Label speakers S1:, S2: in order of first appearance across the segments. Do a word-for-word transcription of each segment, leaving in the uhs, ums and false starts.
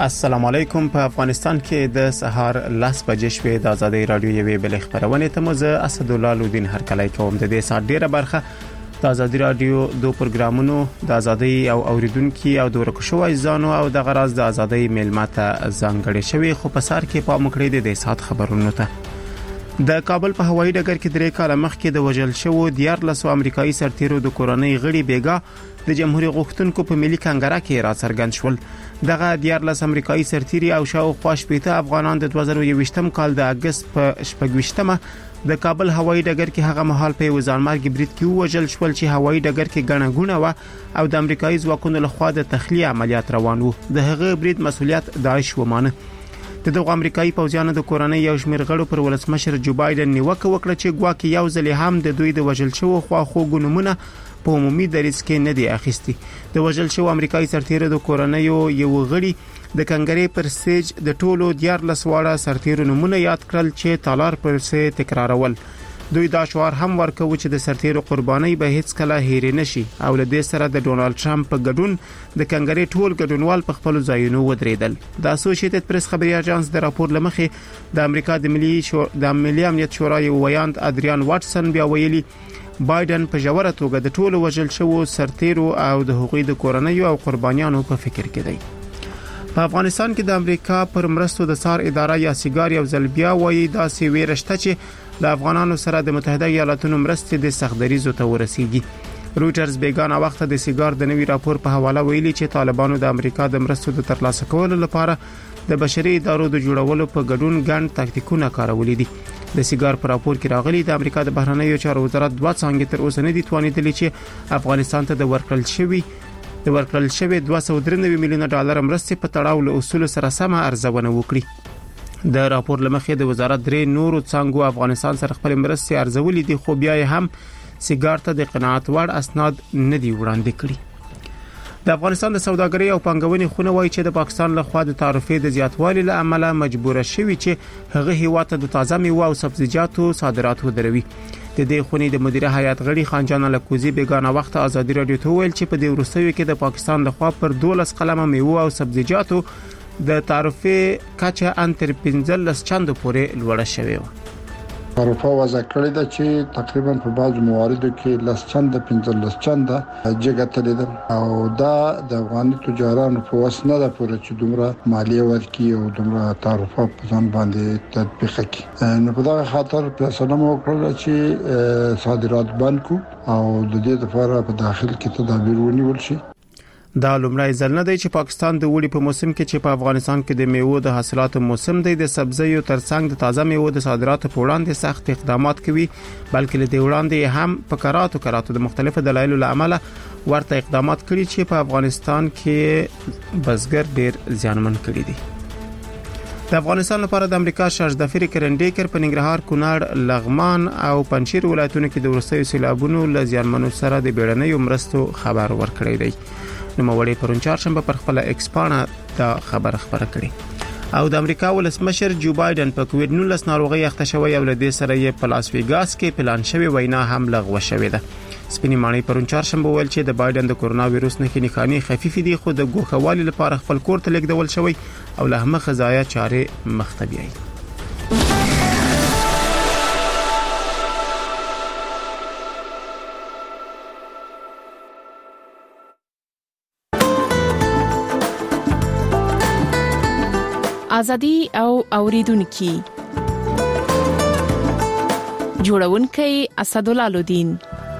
S1: السلام علیکم. په افغانستان کې د سهار لاس بجې شوې د ازادي رادیو یوې بل خبرونه ته مزه اسدالله لودین هرکلی کوم. د دې سات ډیره برخه د ازادي رادیو دو پروګرامونو د ازادي او اوریدونکو او د ورکشو ځانو او د غراز د ازادي میلمته ځانګړي شوی خو په سر کې په مکړې د دې سات خبرونو ته د کابل په هوایي ډګر کې درې کاله مخکې د وژل شو د یارلسو امریکایي سرتیرو د کورنۍ غړي بیګا د جمهوریت غوښتونکو په ملي کنګره کې را څرګند شول. دغه د یارلس امریکایي سرتیري او شاوخوا شپږ افغانان د دوه زره یوویشتم کال د اگست په شپږویشتمه د کابل هوایي ډګر کې هغه مهال په وزارمرګ برید کې وژل شول چې هوایي ډګر کې غڼه غونه و او د امریکایي ځواکونو لخوا د تخلیه عملیات روان وو. د هغه برید مسؤلیت داعش ومانه. د دغه امریکایي پوځیانو د کورنۍ یو شمېر غړو پر ولسمشر جو بایدن نیوکه وکړه چې ګواکې یو ځل هم د دوی د وژل شو خو خو ګنمونه په عمومي دریځ کې نه دی اخیستي. د وژل شو امریکایي سرتیرو د کورنۍ یو غړي د کنګرې پر سټیج د ټولو دیارلس واړه سرتیرو نمونه یاد کړل چې تالار پر سه تکرارول. دوی دا شعار هم ورکوي چې د سرتیرو قرباني به هیڅ کله هېر نشي او له دې سره د ډونالد ټرمپ په ګډون د کنګرې ټول ګډونوال په خپل ځایونو ودرېدل. د اسوسییټډ پریس خبري اژانس د راپور لمخې د امریکا د ملي شو د ملي امنیت شورا یو ویاند ادریان واټسن بیا ویلي بایدن په جوړه توګه د ټولو وژل شوو سرتیرو او د حقوقي د کورنۍ او قربانیانو په فکر کې دی. په افغانستان کې د امریکا پر مرستو د سار اداره یا سیګار یو ځل بیا وایي دا سی ویرشته چې د افغانانو سره د متحده ایالاتونو مرستې د سختدریزو ته ورسیږي. رويټرز بیگانه وخت د سیګار د نوي راپور په حواله ویلي چې طالبانو د امریکا د مرستو د ترلاسه کولو لپاره د بشري ادارو د جوړولو په ګډون ګڼ تاکتیکونه کارولې دي. د سیګار په راپور کې راغلي د امریکا د بهرنیو چارو وزارت دوه څنګه تر اوسه نه دي توانیدلې چې افغانستان ته د ورکړل شوی د ورکړل شوی دوه سوه درې نوي میلیونه ډالر مرستې په تړاو له اصول سره سم ارزونه وکړي. د راپور لمخې د وزارت درې نورو څنګه افغانستان سره خپل مرستې ارزولې دي خو بیا هم سیګار ته د قناعت وړ اسناد نه دی وړاندې کړي. د افغانستان د سوداګرۍ او پنګونې خونه وایي چې د پاکستان له خوا د تعرفې د زیاتوالي له امله مجبور شوی چې هغه هیواد ته د تازه میوه او سبزیجاتو صادرات ودروي. د دې خونې د مدیره هیئت غړي خانجان لکوزی بیگانه وخت ازادي رادیو ته ویل چې په دې وروستیو کې د پاکستان له خوا پر دولس قلمه میوه او سبزیجاتو د تعرفې کچه ان تر پنځلس چنده پورې لوړه شوې و.
S2: اروپا وضع کړی دا چې تقریبا په بعض مواردو کې لس چنده پنځلس چنده جګه تللی او دا د افغاني تجارانو په وس نه ده پوره چې دومره مالیه ورکړي او دومره تعرفه په ځان باندې تطبیق کړي. نو په دغه خاطر فیصله مو وکړه چې صادرات بند کړو او د دې لپاره په داخل کې تدابیر ونیول شي.
S1: دا لومړی ځل نه دی چې پاکستان د وړي په موسم کې چې په افغانستان کې د میوو د حاصلاتو موسم دی د سبزیو ترڅنګ د تازه میوو د صادراتو په وړاندې سخت اقدامات کوي بلکې له دې وړاندې هم په کراتو کراتو د مختلفو دلایلو له امله ورته اقدامات کړي چې په افغانستان کې بزګر ډیر زیانمن کړي دي. د افغانستان لپاره د امریکا شارژدفری کرنډیکر په ننګرهار کونړ لغمان او پنجشیر ولایتونو کې د ورستیو سیلابونو له زیانمنو سره د بیړنیو مرستو خبر ورکړی دی. نو مولې پرون چهارشنبه پر خپل ایکسپانه دا خبر خبره کړي او د امریکا ولسمشر جو بایدن په کووډ نولس ناروغي اخته شوی او له دې سره یې په لاس ویګاس کې پلان شوی وینا هم لغوه شوې ده. سپینې مانی پرون چهارشنبه ویل چې د بایدن د کورونا وایروس نه نښانې خفيف دي خو د ګوښوالي لپاره خپل کور ته لیږدول شوی او له هم خزایا چارې مختبیي.
S3: ازادي او اوریدونکو جوړونکي اسدالله لودین.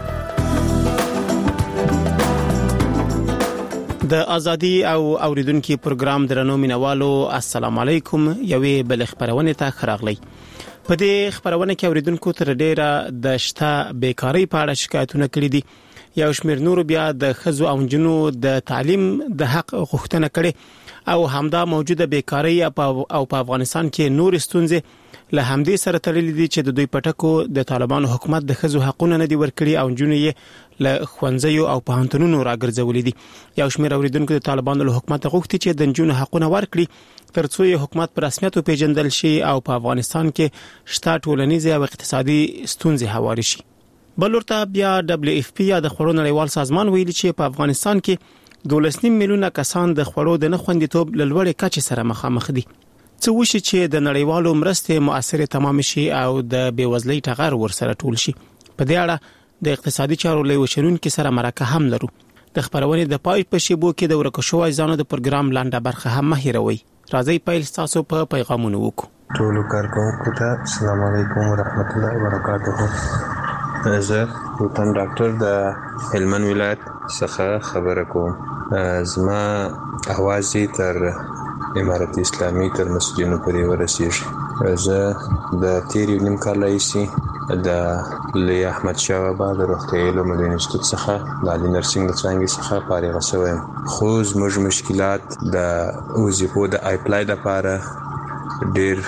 S1: د ازادي او اوریدونکو پروګرام درنو مینوالو السلام علیکم. یوې بل خبرونه ته خراغلی. په دې خبرونه کې اوریدونکو تر ډیره د شته بیکاری په اړه شکایتونه کړي دي. یو شمېر نور بیا د خزو او جنو د تعلیم د حق غوښتنه کړي او همدا موجوده بیکاری او په افغانستان کې نور ستونزې له همدې سره تړلې دي چې د دوی پټکو د طالبانو حکومت د خزو حقونه نه دی ورکړي او جنو یې له خوانځيو او پوهنتونونو راګرځولې دي. یو شمېر اوریدونکو د طالبانو له حکومت غوښتي چې د جنو حقونه ورکړي ترڅو یې حکومت په رسمیت پیژندل شي او په افغانستان کې شته ټولنیزه او اقتصادي ستونزې هواري شي. بلورته بیا دبليو اف پی یا د خورو نړیوال سازمان ویلي چې په افغانستان کې دولسنیم میلیونه کسان د خوړو د نه خوندیتوب لوړې کچې سره مخامخ دي. څه وشي چې د نړیوالو مرستې مؤثره تمام شي او د بیوزلۍ ټغر ورسره ټول شي. په دې اړه د اقتصادي چارو لوی وشرونکو سره مرکه هم لرو. د خبرونې د پای په شیبو کې د ورکشو ځانو د پروګرام لاندې برخه هم مهیروي. راځي پیل تاسو په پیغامونو وکړو.
S4: ټول کارکونکو ته السلام علیکم ورحمت الله وبرکاته. زه وطن ډاکټر د هلمند ولایت څخه خبره کوم. زما اواز تر امارت اسلامي تر مسجدونو پورې ورسیږي. زه د تیر یو نیم کال راهیسې د لوی احمد شاه بابا د روغتیايي علومو د انسټیټوټ څخه د عالي نرسنګ د څانګې څخه فارغ شوی یم. خو زموږ مشکلات د وظیفو د اپلای لپاره ډېر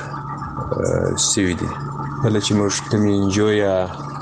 S4: سوي دي. کله چې موږ کوم انجو یا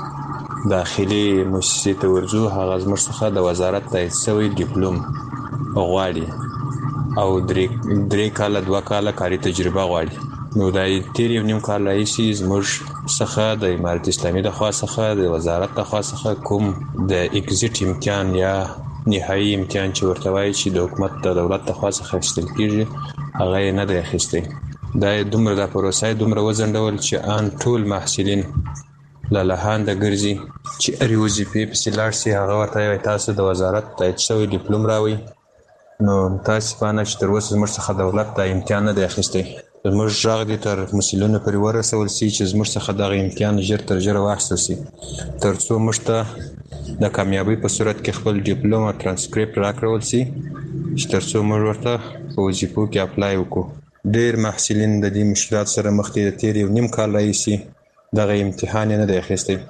S4: داخلي مؤسسې ته ورځو هغه زموږ څخه د وزارت تایید شوی ډیپلوم غواړي او درې درې کاله دوه کاله کاري تجربه غواړي. نو دا تیر یو نیم کال راهیسې زموږ څخه د امارت اسلامي د خوا څخه د وزارت د خوا څخه کوم د اگزیټ امتحان یا نهایي امتحان چې ورته وایي چې د حکومت د دولت د خوا څخه اخیستل کیږي هغه یې نه دی اخیستی. دا دومره د پروسه دومره وځنډول چې ان ټول محصلین له لهانده ګرځي چې هرې وظیفې پسې لاړ شي هغه ورته وایي تاسو د وزارت تایید شوی ډیپلوم راوړئ. نو متاسفانه چې تر اوسه زموږ څخه دولت دا امتحان نه دی اخیستی. زموږ غږ دې تر مسؤلینو پورې ورسول شي چې زموږ څخه دغه امتحان ژر تر ژره واخیستل شي تر څو موږ ته د کامیابۍ په صورت کې خپل ډیپلوم او ترانسکریپټ راکړل شي چې تر څو موږ ورته په وظیفو کې اپلای وکړو. ډېر محصلین د دې مشکلات سره مخ دي. د تیر یو نیم کال راهیسې دغه امتحان نه دی اخیستی.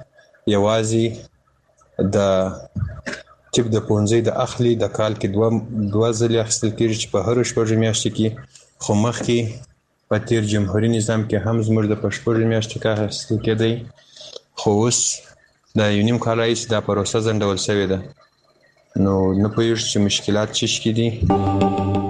S4: یوازې د ټیپ د پونځۍ د اخلي د کال کې دوه دوه ځلې اخیستل کېږي چې په هرو شپږو میاشتو کې. خو مخکې په تیر جمهوري نظام کې هم زموږ د په شپږو میاشتو کې اخیستل کېدی. خو اوس د یو نیم کال راهیسې دا پروسه ځنډول شوې ده. نو نه پوهېږو چې مشکلات څه شي دي.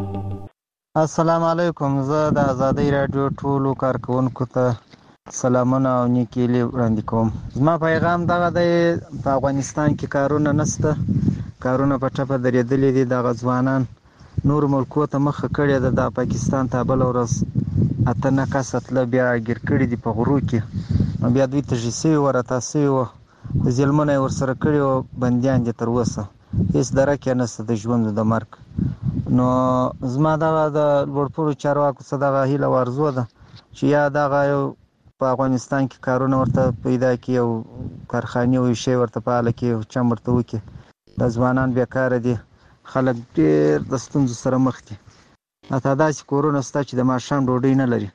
S5: السلام علیکم. زه د ازادۍ راډیو ټولو کارکونکو ته سلامونه او نیکې هیلې وړاندې کوم. زما پیغام دغه دی، په افغانستان کې کارونه نشته، کارونه په ټپه درېدلي دي. دغه ځوانان نور ملکو ته مخه کړې ده. د پاکستان ته بله ورځ اته نه کسه تله بیا ګیر کړي دي په غرو کې. نو بیا دوی تږي سوي وه، راته سوي وه، ظلمونه یې ورسره کړي وه، بندیان دي تر اوسه، هېڅ درک یې نشته د ژوند د مرګ. نو زما دغه د لوړپوړو چارواکو څخه دغه هیله او ارزو ده چې یا دغه یو په افغانستان کې کارونه ورته پیدا کړي او کارخانې او شی ورته فعاله کړي او چم ورته وکړي. د ځوانان بیکاره دي، خلک ډېر د ستونزو سره مخ دي. حتی داسې کورونه شته چې د ماښام ډوډۍ نه لري.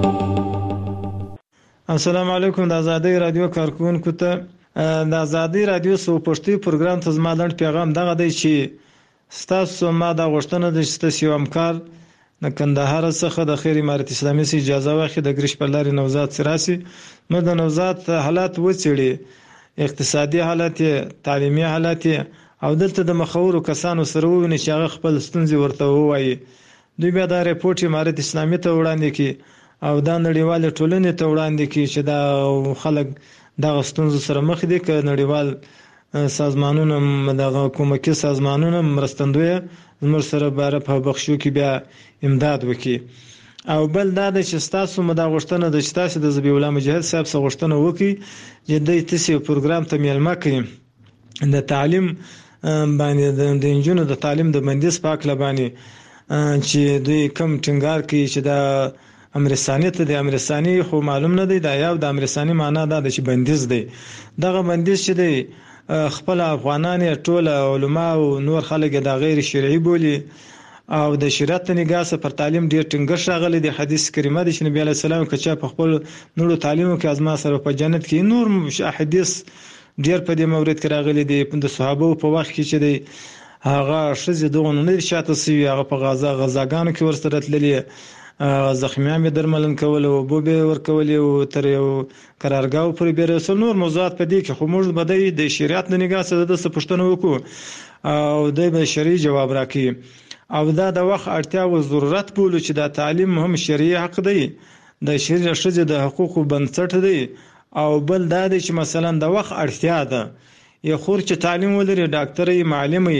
S6: السلام علیکم. د ازادۍ رادیو کارکونکو ته د ازادۍ رادیو سو پښتو پروګرام ته زما لنډ پیغام دغه دی چې ستاسو ما دا غوښتنه ده چې ستاسو یو همکار د کندهار څخه د خیر امارت اسلامي سي اجازه واخلي د ګریش پر لارې نوزاد سراسي نو د نوزاد حالات وڅېړي، اقتصادي حالات، تعلیمي حالات او دلته د مخورو کسانو سره وویني چې هغه خپل ستونزې ورته ووایي. دوی بیا دا ریپورت امارت اسلامي ته وړاندې کړي او دا نړیوال ټولنې ته وړاندې کړي چې دا خلک دغه ستونزو سره مخ دي. که نړیوال سازمانونه دغه حکومتي سازمانونه مرستندوی زموږ سره باره په بخښو کې بیا امداد وکړي. او بل دا د چې ستاسو مو دا غوښتنه د چې تاسو د ذبیح الله مجاهد صاحب څخه غوښتنه وکړي چې دوی تاسو پروګرام ته میلمه کړي د تعلیم باندې د انجونو د تعلیم د بندیز په هکله باندې چې دوی کم ټینګار کوي چې د امرستاني ته د امرستاني خو معلوم نه دی. دا یو د امرستاني معنا دا د چې بندیز دی. دغه بندیز چې دی خپل افغانان ټول علما او نور خلک د غیر شرعي بولی او د شریعت نگاه پر تعلیم ډیر ټینګښ راغلی دی. حدیث کریمه د نبی علی السلام کچا په خپل نورو تعلیمو کې ازما سره په جنت کې نور احادیث ډیر په دې مورید کې راغلي دي. د صحابه په وخت کې چې دی هغه شذ دغه نه شاته سی هغه په غزا غزاګانو کې ورسره تللی، زخمیان به درملن کول او بو به ورکول او تر یو قرارګاو پر به رسول نور موضوعات په دې کې خو موږ بدای د شریعت د نگاه سره د پښتنو وکړو او د به شرعي جواب راکړي. او دا د وخت اړتیا او ضرورت بولو چې دا تعلیم هم شرعي حق دی، د شریعه شذ د حقوقو بنسټ دی. او بل دا دی چې مثلا د وخت اړتیا ده، یو خور چې تعلیم ولري، ډاکټر یې، معلم یې،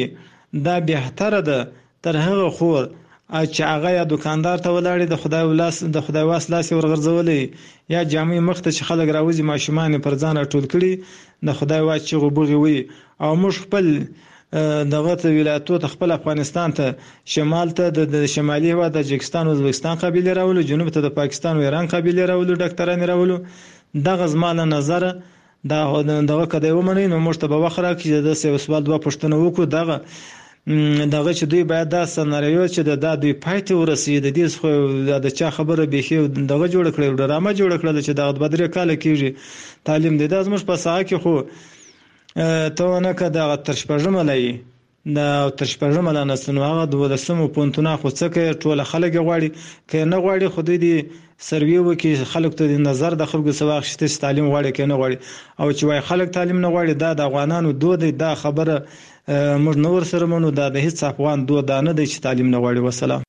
S6: دا بهتره ده تر هغه خور چې هغه یا دکاندار ته ولاړې د خدای ولاس د خدای واس لاس ورغورځولې یا جامې مخ ته چې خلک راوځي ماشومان پر ځان ټول کړي د خدای واس چې غوبغي وي او موږ خپل دغه ولایتو ته خپل افغانستان ته شمال ته د شمالي هوا د تاجکستان او ازبکستان قبيله راولو جنوب ته د پاکستان او ایران قبيله راولو ډاکټران راولو دغه زماله نظر دا دغه کده ومني نو موږ ته به وخره کې د سوال دوه پښتنه وکړو دغه دغه چې دوی باید دا سناریو چې د دوی پایته ورسید د دې خو د چا خبره به خو دغه جوړ کړی ډرامه جوړ کړل چې دغه بدرې کال کېږي تعلیم د داس مش په ساعه کې خو ته نه کده ترشپژم لای دا ترشپژم لانه سنو هغه د ولسمو پونتونه خو څه کې ټول خلک غواړي کې نه غواړي خو دې سروي وکي خلک ته د نظر د خلکو سواغ شته تعلیم غواړي کې نه غواړي او چې وای خلک تعلیم نه غواړي دا د افغانانو دود دا خبره موږ نور سره مونږ دا د هیڅ افغان دود نه دی چې تعلیم نه غواړي. والسلام.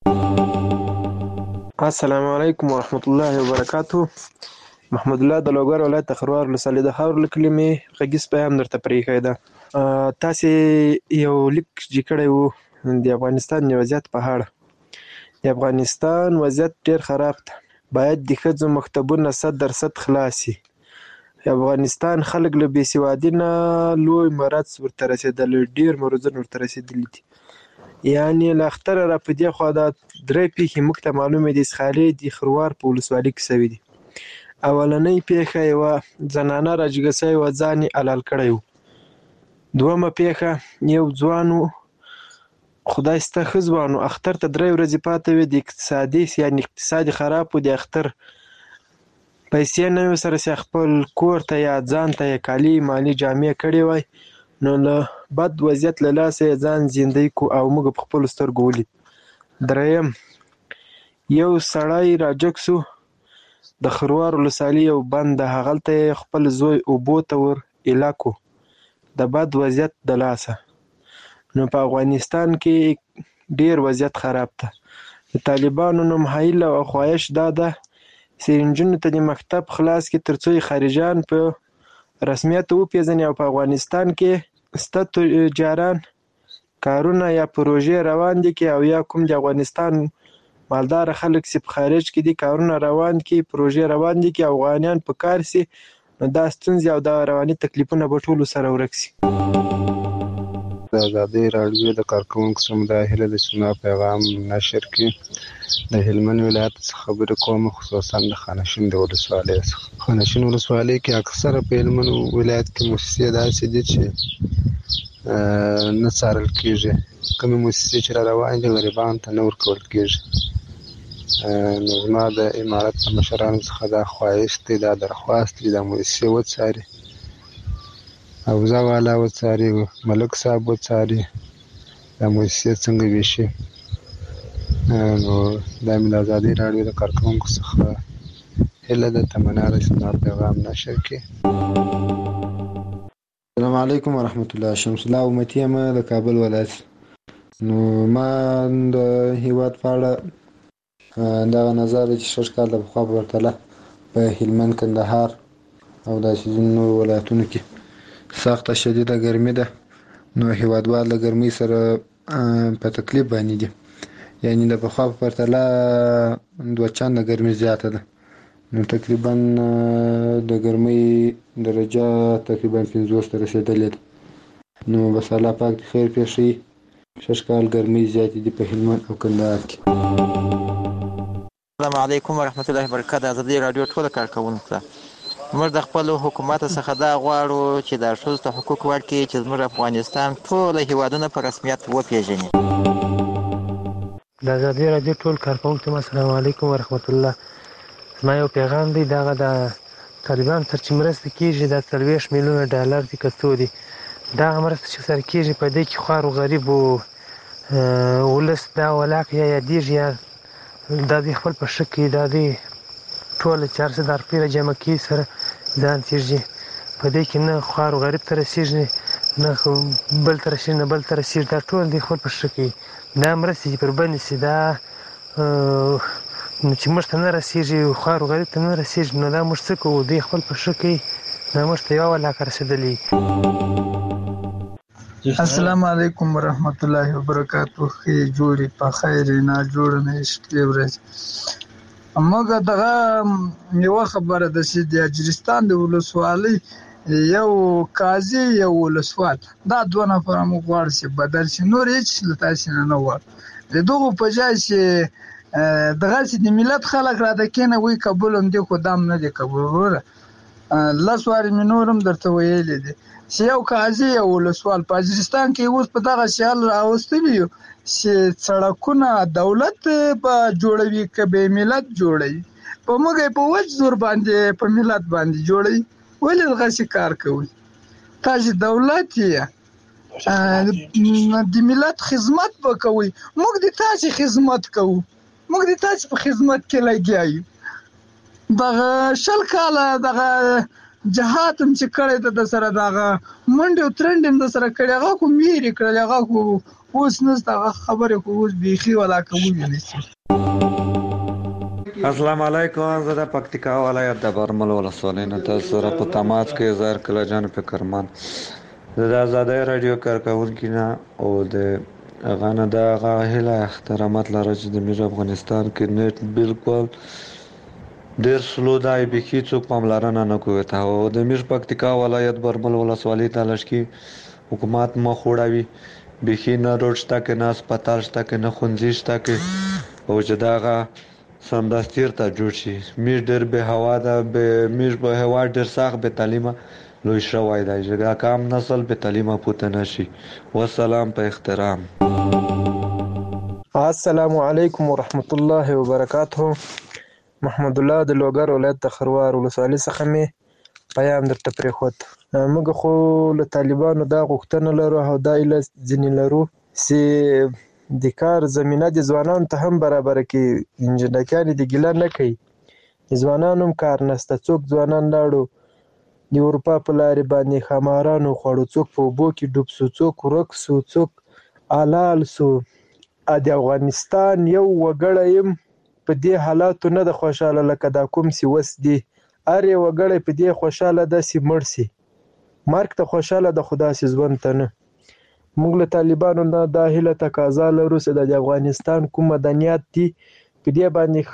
S7: السلام علیکم ورحمت الله وبرکاتہ. محمد الله د لوګر ولایت خروار لسالې د خاور لکلمې غږیز پیغام درته پریښی ده. تاسو یو لیک جکړی وو د افغانستان وضعیت په اړه. د افغانستان وضعیت ډیر خراب ده. باید د ښځو مکتبونه صد درصد خلاصي. افغانستان خلک له بې سوادۍ نه لوی مرض ورته رسېدلی ډېر مرضونه ورته رسېدلي دي. یعنې له اختره را په دې خوا دا درې پیښې موږ ته معلومې دي. اسخالې د خروار په ولسوالۍ کې سوي دي. اولنۍ پیښه یوه زنانه راجګه سوې وه ځان یې حلال کړی و. دویمه پیښه یو ځوان و خدای سته ښه ځوان و اختر ته درې ورځې پاتې وې د اقتصادي یعنې اقتصاد یې خراب و د اختر پیسې نه وې سره چې خپل کور ته یا ځان ته یې کالي مالي جامې کړې وای نو له بد وضعیت له لاسه یې ځان زندۍ کو او موږ په خپلو سترګو ولید. دریم یو سړی راجګ سو د خروار ولسوالۍ یو بند ده هغلته یې خپل زوی اوبو ته ور ایله کو د بد وضعیت د لاسه. نو په افغانستان کې ډیر وضعیت خراب ده. د طالبانو نوم هیله او خواهش دا ده چې نجونو ته د مکتب خلاص کې تر څو خارجان په رسمیت وپېژني او په افغانستان کې سته تجاران کارونه یا پروژې روان دي کې او یا کوم د افغانستان مالدار خلک چې په خارج کې دي کارونه روان کې پروژې روان دي کې افغانیان په کار سي نو دا ستونزې او دا رواني تکلیفونه به ټولو سره ورک سي.
S8: د ازادۍ راډیو د کارکوونکو سمدای هیله د سنا پیغام نشر کې د هلمند ولایت څخه خبرې کوم خصوصا د خانشین د ولسوالۍ څخه. خانشین ولسوالۍ کې اکثره په هلمند ولایت کې مؤسسې داسې دي چې نه څارل کېږي. کومې مؤسسې چې را روانې دي غریبانو ته نه ورکول کېږي. نو زما د امارت د مشرانو څخه دا خواهش دی دا درخواست دی دا مؤسسې وڅاري حوزه والا وڅاري ملک صاحب وڅاري دا مؤسسې څنګه ویشي. نو دا مې د ازادۍ راډیو د کارکوونکو څخه هیله ده تمنا ده چې زما پیغام نشر کړي.
S2: السلام علیکم ورحمت الله. شمس الله امتی یم د کابل ولایت. نو ما د هیواد په اړه دغه نظر چې شش کال د پخوا په پرتله په هلمند کندهار او داسې ځینو ولایتونو کې سخته شدیده ګرمي ده. نو هیوادوال د ګرمۍ سره په تکلیف باندې دي. یعنی د پخوا په پرتله دوه چنده ګرمي زیاته ده. نو تقریبا د ګرمۍ درجه تقریبا پنځوس ته رسېدلې ده. نو بس الله پاک دې خیر پېښي. شش کال ګرمۍ زیاتې دي په هلمند او کندهار کې.
S9: السلام علیکم ورحمت الله وبرکاته. ازادۍ راډیو ټول کارکوونکو ته موږ د خپل حکومت څخه دا غواړو چې د ښځو ته حقوق ورکړي چې زموږ افغانستان ټول هیوادونه په رسمیت وپېژني.
S10: د ازادۍ راډیو ټول کارکوونکو ته السلام علیکم ورحمت الله. زما یو پیغام دی دغه د طالبان سره چې مرسته کېږي دا څلوېښت میلیونه ډالر دي که څو دي دغه مرسته چې سره کېږي په دې کې خوار و غریب و ولس دا ولاک یا یادېږي یا دا دوی خپل په ښه کوي دا دوی ټوله چار صد روپۍ راجمع کوي سره ځان تېږي په دې کې نه خوار و غریب ته رسېږي نه بل ته رسېږي نه بل ته رسېږي دا ټول دوی خپل په ښه کوي. دا مرستې چې پر بندې شي دا چې موږ ته نه رسېږي خوار و غریب ته نه رسېږي نو دا موږ څه کوو دوی خپل په ښه کوي دا موږ ته یوه ولاکه رسېدلي.
S11: السلام علیکم ورحمت الله وبرکاتہ. خې جوړي په خیر نه جوړ نه شي ورځ موږ دغه یو خبره د سې د اجرستان د ولسوالۍ یو قاضي یو ولسوال دا دوه نفر موږ غواړو چې بدل شي نور هیڅ لتاسي نه و د دغه په ځای چې دغه چې د ملت خلک را د کینه وی قبول هم دي خو دام نه دي قبول وره لاسواري منورم درته ویل دي چې یو قاضي یو ولسوال په اجرستان کې اوس په دغه شال راوستلی چې سړکونه دولت په جوړوي کبه ملت جوړي په موږ په وځ زور باندې په ملت باندې جوړي ولې دغه کار کوي تاسو دولت یې د ملت خدمت وکوي موږ د تاسو خدمت کوو موږ د تاسو په خدمت کې لګیایو دغه شل کاله دغه جهات هم چې کړی د سره دغه منډه ترند د سره کړی هغه کوم یې کړی هغه کو اوس نسته خبره کو اوس بيخي ولا کوي نه.
S12: السلام علیکم. زه د پکتیکا ولایت د برمل ولسوالۍ نه تاسو سره په تماس کې زار کله جان فکرمان د آزادۍ رادیو کارکونکو نه او د غانه د غاهله احترامات لري چې د میر افغانستان کې نت بالکل ډیر سلو دای بکی څوک پاملرنه نه کوي ته او د میر پکتیکا ولایت برمل ولسوالۍ ته لشکي حکومت مخ وړوي بکی نه روډ شته کې نه هسپتال شته کې نه خونځي شته کې او چې داغه سمدستیر ته جوړ شي میر ډېر به هوا ده به میر به هوا ډېر سخت به تعلیمه لوی شوی دی چې کام نسل به تعلیمه پوته نشي. والسلام په احترام.
S7: السلام علیکم ورحمت الله وبرکاته. محمد الله د لوګر ولایت د خروار ولسوالۍ څخه مې پیغام درته پرېښود. موږ خو له طالبانو دا غوښتنه لرو او دا ایله ځینې لرو چې د کار زمینه د ځوانانو ته هم برابر کې انجنیران د ګیله نه کوي د ځوانانو هم کار نشته څوک ځوانان لاړو د اروپا په لارې باندې خمارانو خوړو څوک په اوبو کې ډوب سو څوک ورک سو څوک حلال سو د افغانستان یو وګړی یم په دې حالاتو نه د خوشاله لکه دا کوم سی وس دی هر یو وګړی په دې خوشاله داسې مړ سي مرګ ته خوشاله د خدا سي ژوند ته نه. موږ له طالبانو نه دا هیله تقاضا لرو چې د افغانستان کوم مدنیات دي په دې باندې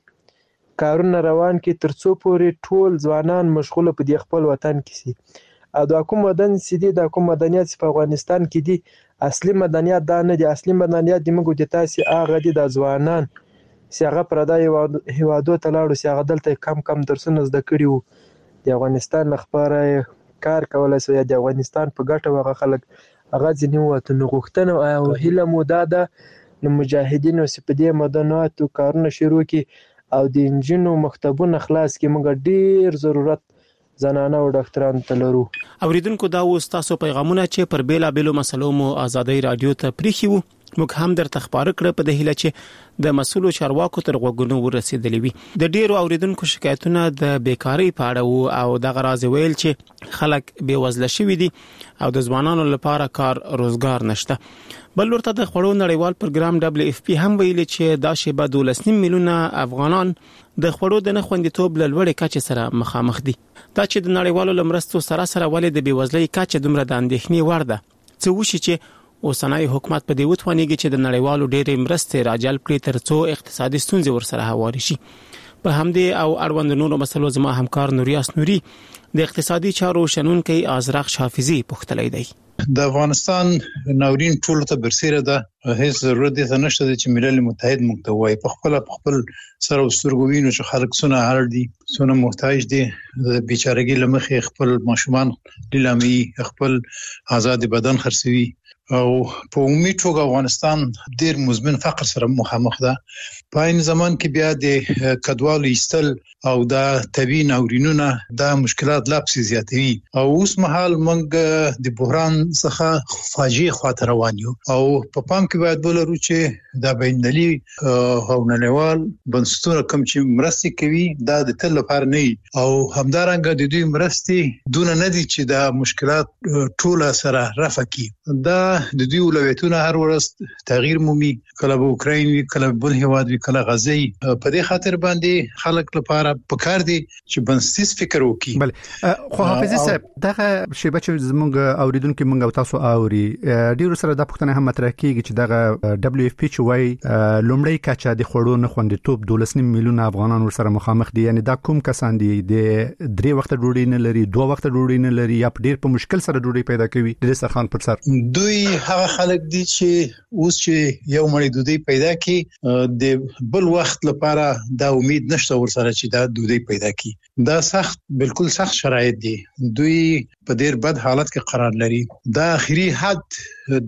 S7: خو کارونه روان کې ترڅو پورې ټول ځوانان مشغوله په دې خپل وطن کې سي او دا کوم مدن سي دي دا کوم مدنیات په افغانستان کې دي اصلي مدنیات دا نه دي اصلي مدنیات د موږ د تاسو هغه دي د ځوانان چې هغه پردای هیوادو ته لاړو چې هغه دلته کم کم درسونه زده کړي وو د افغانستان لپاره کار کولای شي د افغانستان په ګټه وغه خلک هغه ځینې وته نو غوښتنه او هیله مو دا ده نو مجاهدینو چې په دې مدنیاتو کارونه شروع کی او د انجینو مکتبونه خلاص کی موږ ډیر ضرورت زنانه او ډاکټرانو ته لرو.
S1: اوریدونکو دا و تاسو پیغامونه چې پر بیلا بیلو مسلو مو آزادۍ رادیو ته پریخي وو موږ هم درته خبر کړ په دهیله چې د مسولو چارواکو تر غوګونو ورسېدلې وي د ډیرو اوریدونکو شکایتونه د بیکاری په اړه وو او د غراض ویل چې خلک بې وزله شوي دي او د ځوانانو لپاره کار روزګار نشته. بل ورته د خړو نړیوال پروګرام دبليو اف پی هم ویل چې دا شی به دولس میلیونه افغانان د خړو د نه خوندیتوب لوړې کچې سره مخامخ دي. دا چې د نړیوالو لمرستو سره سره ولې د بې وزلۍ کچې دومره د اندېښنې وړ ده څه وشي چې اوسنۍ حکومت په دې وتوانیږي چې د نړیوالو ډېرې مرستې راجلب کړي ترڅو اقتصادي ستونزې ورسره هواري شي. په همدې او اړوند نورو مسلو زما همکار نوریاس نوري د اقتصادي چارو شنونکي ازرق حافظي پوښتلی دی.
S13: د افغانستان ناورین ټول ته برسیره ده هیڅ ضرورت دې ته نشته چې ملل متحد موږ ته وایي په خپل په خپل سره وسترګوینو چې خلک سونه هر دي سونه محتاج دي د بیچارهګي لمخې خپل ماشومان لیلامي خپل آزاد بدن خرڅوي او په عمومي توګه افغانستان ډیر مزمن فقر سره مخامخ ده. په عین زمان کې بیا د کډوالو ایستل او دا طبيعي ناورینونه دا مشکلات لا پسې زیاتوي او اوس مهال موږ د بحران څخه فاجعه خاطر روان یو او په پام کې باید ولرو چې دا بینالي او نړیوال بنسټونه کوم چې مرستې کوي دا د تل لپاره نه او همدارنګه د دوی مرستې دونه نه دي چې دا مشکلات ټول سره رفع کړي. دا د دوی ولایتونه هر ورځ تغییر مومي، کله به اوکراین وي، کله بل هیواد وي، کله غزه وي. په دې خاطر باندې خلک لپاره پکار دي چې بنسټیز فکر وکړي.
S14: بله خو حافظي صاحب دغه شیبه چې زموږ اوریدونکو موږ او تاسو اوري ډیرو سره د پښتنه هم مطرح کیږي چې دغه دبليو اف پی چې وایي لومړی کچه د خوړو نه خوندیتوب دولس نیم میلیون افغانان ورسره مخامخ دي. یعنی دا کوم کسان دي د درې وخت ډوډۍ نه لري، دوه وخت ډوډۍ نه لري، یا ډیر په مشکل سره ډوډۍ پیدا کوي د سرخان پر سر.
S13: دوی هغه خلک دي چې اوس چې یو مړی ډوډۍ پیدا کړي د بل وخت لپاره دا امید نشته ورسره چې دا ډوډۍ پیدا کړي. دا سخت بالکل سخت شرایط دي. دوی په ډیر بد حالت کې قرار لري. دا اخري حد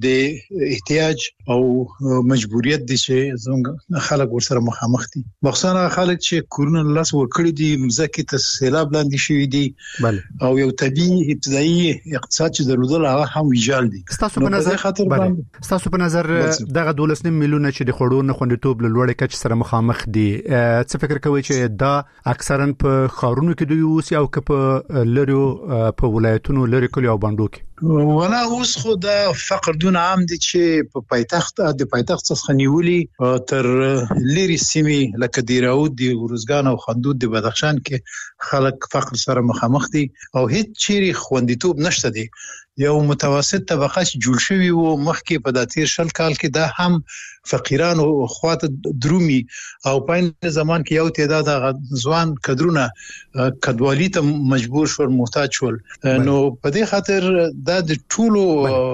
S13: د احتیاج او مجبوریت دي چې زموږ خلک ورسره مخامخ دي. مخصوصا خلک چې کورونه لاس ورکړي دي، مزکه ته سیلاب لاندې شوی دي. بله او یو طبيعي ابتدایي اقتصاد چې درلودل هغه هم ویجال دي.
S14: تاسو په نظر بله تاسو په نظر دغه دولس نیم میلیون چې د خوړو نه خوندیتوب له لوړې کچې سره مخامخ دي، څه فکر کوي چې دا اکثرا په خارونو کې دوی اوسي او که په لریو په ولایتونو لری کلی او باندو کې؟
S13: ولا اوس خو دا فقر دون عام دي چې په پایتخت د پایتخت څخه نیولي تر لری سیمې لکه دیراود دی، ورزګان او خندود دی، بدخشان کې خلک فقر سره مخامخ دي او هیڅ چیرې خوندیتوب نشته دي. یو متوسط طبقه چې جوړ شوی وو مخکې په داتیر شل کال کې دا هم فقیرانو خواته درومي او په این زمان کې یو تعداد ځوان کډرونه کډوالي ته مجبور شول، محتاج شول. نو په دې خاطر دا د ټولو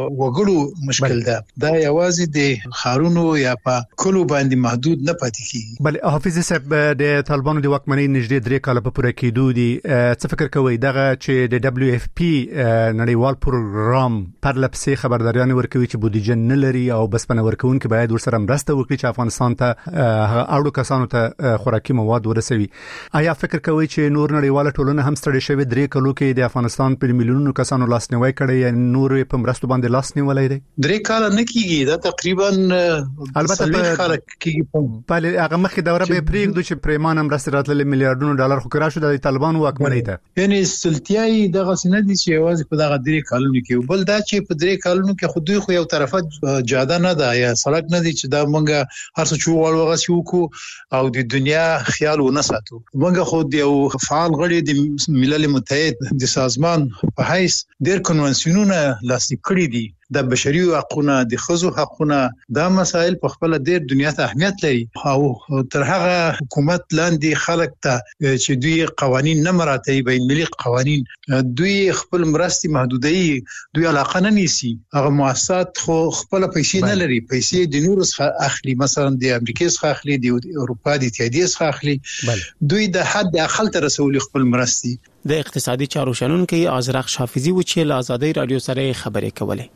S13: وګړو مشکل ده. دا یوازې د خارونو یا په کلو باندې محدود نه پاتې کیږي.
S14: بل حافظ صاحب د طالبانو د واکمنۍ نږدې درې کال په پوره کېدو دي، څه فکر کوي دغه چې د دبليو اف پی نړیوال پروګرام پر لپسې خبرداريان ورکوي چې بودیجه نه لري او بسپنه ورکوونکي باید ورسره مرسته وکړي چې افغانستان ته اړو کسانو ته خوراکي مواد ورسوي؟ آیا فکر کوي چې نور نړیواله ټولنه هم ستړي شوی درې کلو کې د افغانستان په میلیونونو کسانو لاسنیوي کړي یا نور په مرستو باندې لاس نیولای دي؟
S13: درې کال نه کیږي، دا تقریبا
S14: البته په خلک کیږي. په هغه مخکې دوره به پریږدو چې پریمانه مرسته راتللې میلیارډونو ډالر خو کرا شو د طالبانو واکمنۍ ته.
S13: یعنی سلطیای دغه سند دي چې یوازې په دغه درې کالونو کې، بل دا چې په درې کالونو کې خو دوی خو یو طرفه جاده نه ده یا سړک نه دي چې دا مونږه هر څه چې وړو غسي وکړو او د دنیا خیال ونه ساتو. مونږ خو د یو فعال غړي د ملل متحد د سازمان په حیث ډېر کنوانسیونونه لاسلیک کړي دي. د بشري حقوقو، د ښځو حقوقو، دا مسائل په خپل ډېر دنیا ته اهمیت لري او تر هغه حکومت لاندې خلک ته چې دوی قوانين نه مراعاتوي، بین المللي قوانين، دوی خپل مرستي محدودي، دوی علاقه نه نیسي. هغه مؤسسات خو خپل پیسې نه لري، پیسې د نورو څخه اخلي، مثلا د امریکا څخه اخلي، د اروپا د اتحادیې څخه اخلي. دوی د حد اقل تر رسول خپل مرستي.
S1: د اقتصادي چارو شنونکي ازرق حافظي و چې له آزادۍ رادیو سره خبرې کولې.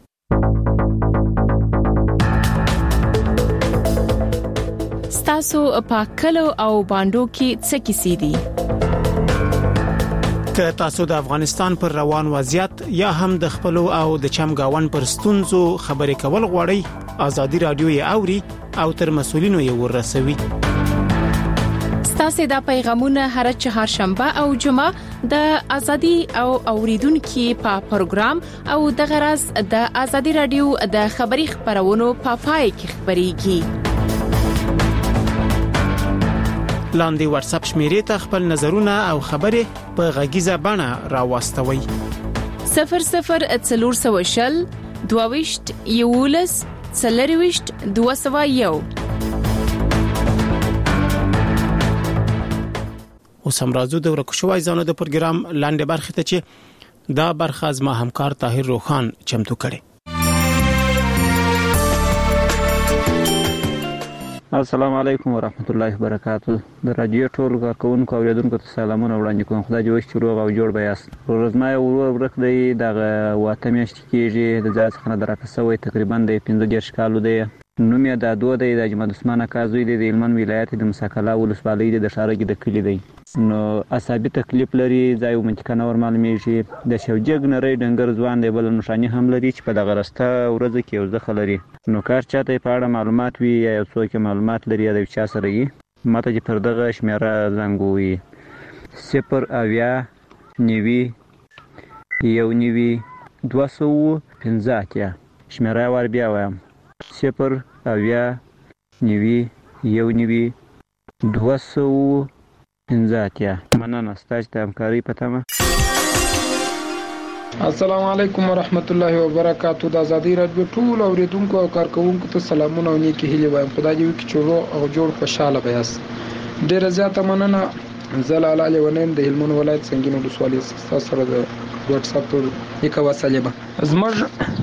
S3: ستاسو په کلو او باندو کې څه کیسې دي؟
S1: که تاسو د افغانستان پر روان وضعیت یا هم د خپل او د چمګاون پر ستونزو خبرې کول غواړئ، آزادۍ رادیو یې اوري او تر مسؤلینو یې ورسوي.
S3: ستاسو د پیغامونه هر چهارشنبه او جمعه د ازادي او اوریدونکو په پروګرام او د غرض د آزادۍ رادیو د خبري خبرونو په پای کې خبريږي.
S1: لاندې واتس اپ شمیرې ته خپل نظرونه او خبرې په غږیزه بڼه راوستوي.
S3: صفر صفر څلور سوه شل دوه یولس څلرويشت دوه سوه یو.
S1: اوس هم راځو د ورکو شوی ځانو د پروګرام لاندې برخه ته چې دا برخه زما همکار طاهر روخان چمتو کړي.
S15: السلام علیکم ورحمت الله وبرکاته. د رادیو ټول کارکونکو او اوریدونکو ته سلامونه وړاندې کوم. خدای دې وکړي روغ او جوړ به یاست. ورځما یو ورک دی د واته میاشتې کېږي د ځای څخه درکه سوی تقریبا د پنځه دېرش کالو دی. نوم یې د دوه دی د جمعه عثمان کازوی دی د هلمند ولایت د مساکلا ولسوالۍ د شارګي د کلی دی. نو اصابي تکلیف لري، ځای او منطقه نور معلومیږي. د شوجګ نری ډنګر ځوان دی، بل نشانی هم لري چې په دغه راسته ورځ کې یو ځخه لري. نو کار چاته په اړه معلومات وي یا یو څوک معلومات لري یا د چا سره یې ماته چې پر دغه شمیره زنګوي صفر اویا نوي یو نوي دوه سوه پنځه اتیا شمیره ور بیا وایم صفر اویا نوي یو نوي دوه سوه پنځه اتیا. مننه ستاسو د همکارۍ په تمه.
S16: السلام علیکم ورحمت الله وبرکاتو. د ازادي رادیو ټول اوریدونکو او کارکونکو ته سلامونه او نیکی هیلې وایم. خدای دې وکړي چې ورو او جوړ خوشاله بیاست. ډیره زیاته مننه. زلاله لیونیم د هلمند ولایت سنگین ولسوالۍ تاسو سره د واتس اپ پر یک وسیله زموږ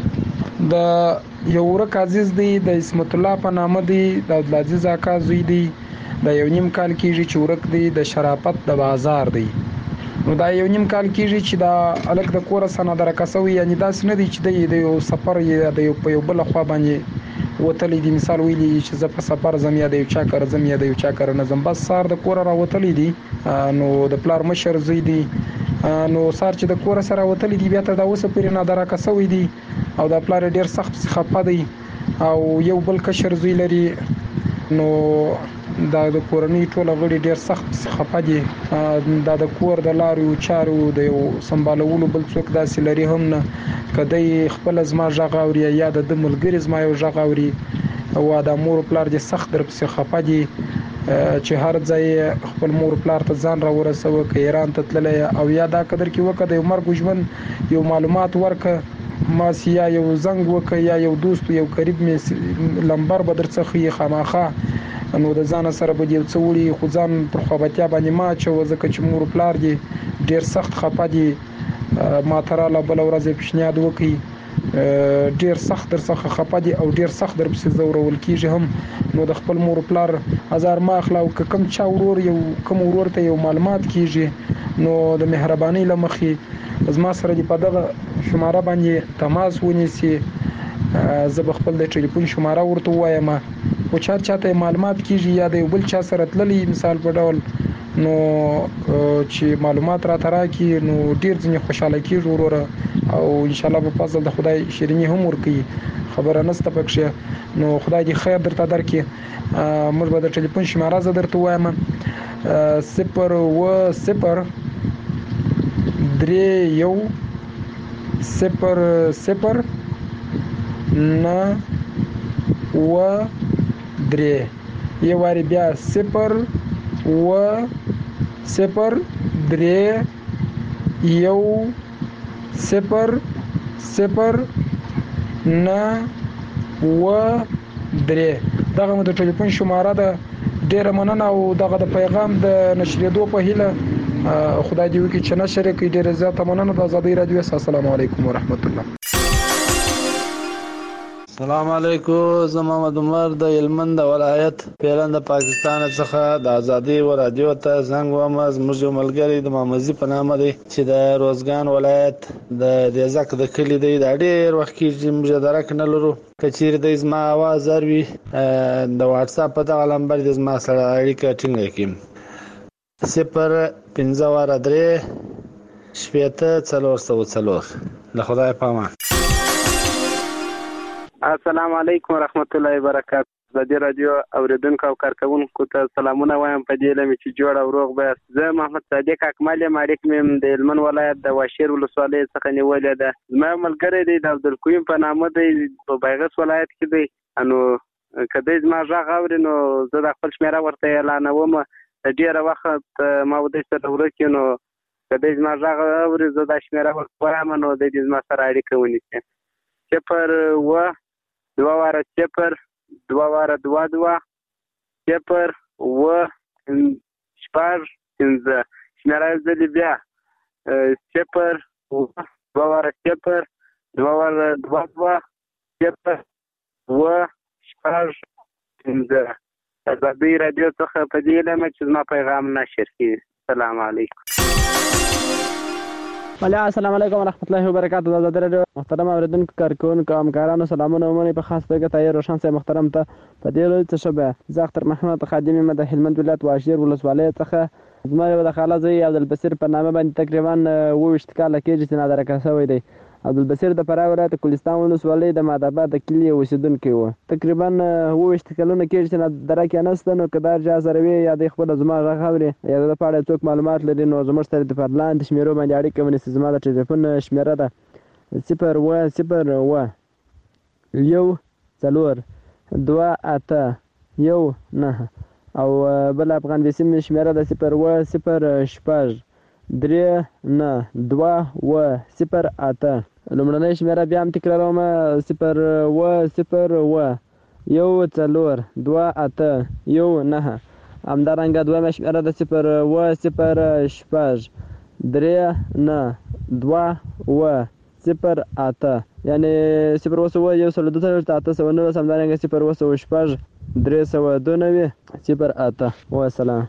S16: د یو ورک عزیز دی د اسمت الله په نامه دی د عبدالعزیز اکا زوی دی د یو نیم کال کېږي چې ورک دی د شرافت د بازار دی. نو دا یو نیم کال کېږي چې دا الک د کور سره درکاسوي یعنی داس نه دی چې د یو سفر یا د یو په یو بل خوا باندې وتلې دی. مثال ویلي چې زه په سفر زم یا د یو چا کار زم یا د یو چا کار نه زم بس سار د کور را وتلې دی. نو د پلار مشر زوی دی نو سار چې د کور سره وتلې دی بیا ته دا اوسه پرې نه درکاسوي دی او د پلار ډیر سخت خپه دی او یو بل کشر زوی لري. نو دا د کورنۍ ټول غړي ډیر سخت خپه دي. دا د کور د لارو چارو د یو سمبالولو بل څوک داسې لري هم نه. کدی خپل زما ژغ اوري یا د ملګری زما یو ژغ اوري او د مور پلار دې سخت در پسې خپه دي چې هر ځای خپل مور پلار ته ځان را ورسوه که ایران ته تللی او یا دا قدر کې وکړه د یو مرګ ژوند یو معلومات ورکه ما سیا یو زنګ وکړه یا یو دوست یو قریب می لمبر به درڅخه خامخه نو د ځان سره به یو څه وړي خو ځان پر خوابتیا باندې ما چې وځکه چې مور پلار دي ډیر سخت خپه دي. ما تراله بل ورځ پیشنهاد وکړي ډیر سخت در څخه خپه دي او ډیر سخت در پسې زورول کیږي هم. نو د خپل مور پلار هزار ما اخلا او کم چا ورور یو کم ورور ته یو معلومات کیږي نو د مهرباني لمخې زما سره دی په دغه شماره باندې تماس ونیسي. زه به خپل د ټلیفون شماره ورته وایم او چا چاته معلومات کیږي یا د بل چا سره تللی مثال په ډول نو چې معلومات را تراکي نو ډیر ځنې خوشاله کیږي وروره او ان شاء الله په فضل د خدای شیرینی هم ورکي خبره نسته پکښه. نو خدای دې خیر درته درکړي. موږ به د ټلیفون شماره زه درته وایم صفر و صفر درې یو صفر صفر نه و درې یو واری بیا صفر و صفر درې یو صفر صفر نه و درې دغه مو د ټلیفون شماره ده. ډیره مننه او دغه د پیغام د نشریدو په هیله خدای دې وکړي چې نشر کړي. ډیره زیاته مننه د ازادي رادیو. السلام علیکم ورحمت الله.
S17: السلام علیکم. زه محمد عمر د هلمند ولایت پیلند پاکستان څخه د ازادي رادیو ته زنګ وم. زموږ یو ملګری د محمدزي په نامه دی چې د روزګان ولایت د دیزک د کلی دی. دا ډیر وخت کې موږ درک نه لرو کچیر د زما आवाज اروي د واتس اپ په دغه نمبر د زما سره اړیکه ټینګه کړم صفر پنځه واره درې شپېته څلور سوه څلور. له خدای پامه.
S18: السلام علیکم ورحمت الله وبرکاته. د دې رادیو اوریدونکو او کارکونکو ته سلامونه وایم په دې لمه چې جوړ او روغ به. زه محمد صادق اکمل مالک مم د هلمند ولایت د واشیر ولسوالۍ څخه نیولې ده. زما ملګری دی د عبدالقیوم په نامه دی په بیغس ولایت کې دی. انو کله زما ژغ اوري نو زه د خپل شمیره ورته اعلانوم. ډیره وخت ما ودې سره ورکې نو کله زما ژغ اوري زه د شمیره ورته وایم نو د دې زما سره اړیکه ونیسي. صفر و دوه واره صفر دوه واره دوه دوه صفر و شپږ پنځه شمیره ځلې بیا صفر و دوه واره صفر دوه واره دوه دوه صفر و شپږ پنځه. ازادي رادیو څخه په دې لمه چې زما پیغام نشر کړي. السلام علیکم.
S19: مالا السلام علیکم ورحمت الله وبرکاته. د ازادي رادیو محترم اوریدونکو کارکونکو همکارانو سلامونه ومنئ. په خاص توګه تایر روشن صاحب محترم ته په دې ورځ څه شوه زه اختر محمد خادمي مده هلمند ولایت واشیر ولسوالۍ څخه زما یو د خاله زوی عبدالبصیر په نامه باندې تقریبا اووه ویشت کاله کېږي چې نادرکه شوی دی. عبدالبصیر د فراه ولایت کوهستان ولسوالۍ د مادآباد د کلي اوسېدونکی و. تقریبا اووه ویشت کلونه کېږي چې نادرکه نشته. نو که دا چا سره وي یا د خپل زما غږ اوري یا د په اړه څوک معلومات لري نو زموږ سره د لاندې شمیرو باندې اړیکه ونیسي. زما د ټلیفون شمیره ده صفر اووه صفر اووه یو څلور دوه اته یو نه او بل افغان د سیمې شمیره د صفر اووه صفر شپږ درې نه دوه اووه صفر اته. لومړنۍ شمیره بیا هم تکراروم صفر اووه صفر اووه یو څلور دوه اته یو نه. همدارنګه دویمه شمیره د صفر اووه صفر شپږ درې نه دوه اووه صفر اته یعنی صفر اووه سوه یو سل دوه څلوېښت اته سوه نولس. همدارنګه صفر اووه سوه شپږ درې سوه دوه نوي صفر اته. وسلام.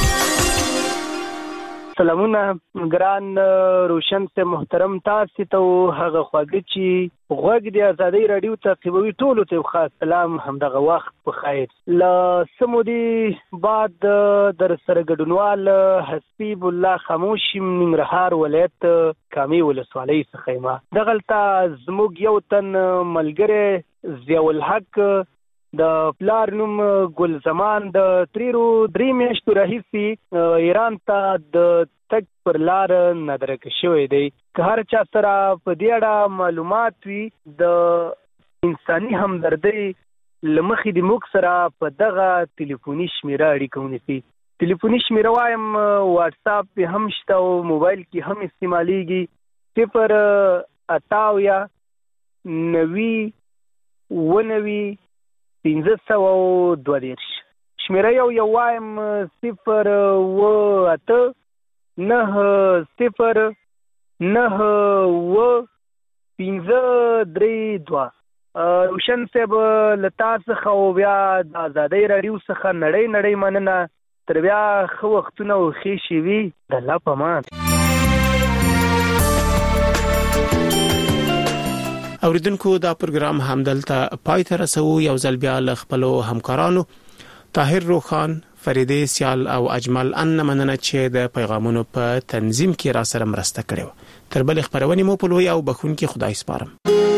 S20: سلامونه ګران روشن سے محترم تاسو ته هغه خواږه چې غوږ د ازادۍ رادیو تعقیبوي ټولو ته خاص سلام. همدغه وخت په خیر. له سمودي بعد در سره ګډونوال حسیب الله خاموش ننګرهار ولایت کامې ولسوالۍ څخه یم. دغلته زموږ یو تن ملګری ضیاء الحق د پلار نوم ګل زمان د تریرو درې میاشتو راهیسې ایران ته د تګ پر لار نادرکه شوی دی. که هر چا سره په دې اړه معلومات وي د انساني همدردۍ له مخې د موږ سره په دغه تلیفوني شمیره اړیکه ونیسي. تلیفوني شمیره وایم واټساپ پې هم شته او موبایل کې هم استعمالیږي. صفر اته اویا نوي اووه نوي پنځه سوه او دوه دېرش. شمیره یو یو وایم صفر اووه اته نهه صفر نهه اووه پنځه درې دوه. روشن صاحب له تا څخه او بیا د ازادۍ راډیو څخه نړۍ نړۍ مننه. تر بیا ښه وختونه او ښې شېبې. د الله په امان.
S1: اوریدونکو دا پروګرام همدلته پای ته رسو. یو ځل بیا له خپلو همکارانو طاهر روخان، فریدې سیال او اجمل ان مننه چې د پیغامونو په تنظیم کې را سره مرسته کړې. تر بل خبرونه مو په لوی او بخونکي خدای سپارم.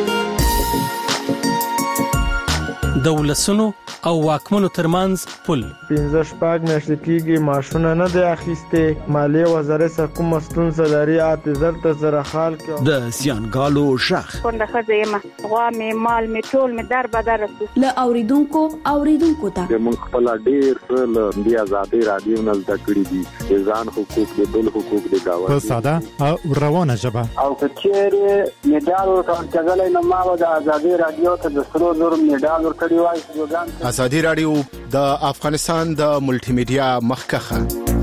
S21: د ولسونو او واکمنو ترمنځ پل
S22: پنځه شپږ میاشتې کېږي ماشونه نه دی اخیستې. مالیې وزارت څخه کومه ستونزه لري اته زر ته زره خال کې
S21: د سیانګالو شخ
S23: کونډه ښځه یم. غوا مې مال مې ټول مې در بدر رسو.
S24: له اوریدونکو اوریدونکو ته
S25: موږ خپل ډیر څه له دې ازادۍ راډیو نه زده کړي دي. د ځان حقوق د بل حقوق د گاونډي
S26: په ساده او روانه ژبه.
S25: او کچېره میډال ورکړل نو ما د ازادۍ راډیو ته د سرو زر میډال ورکړی وای.
S27: ازادي رادیو د افغانستان د ملټي میډیا مخکخه.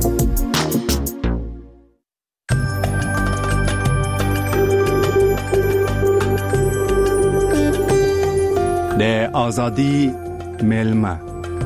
S14: د ازادي ملما.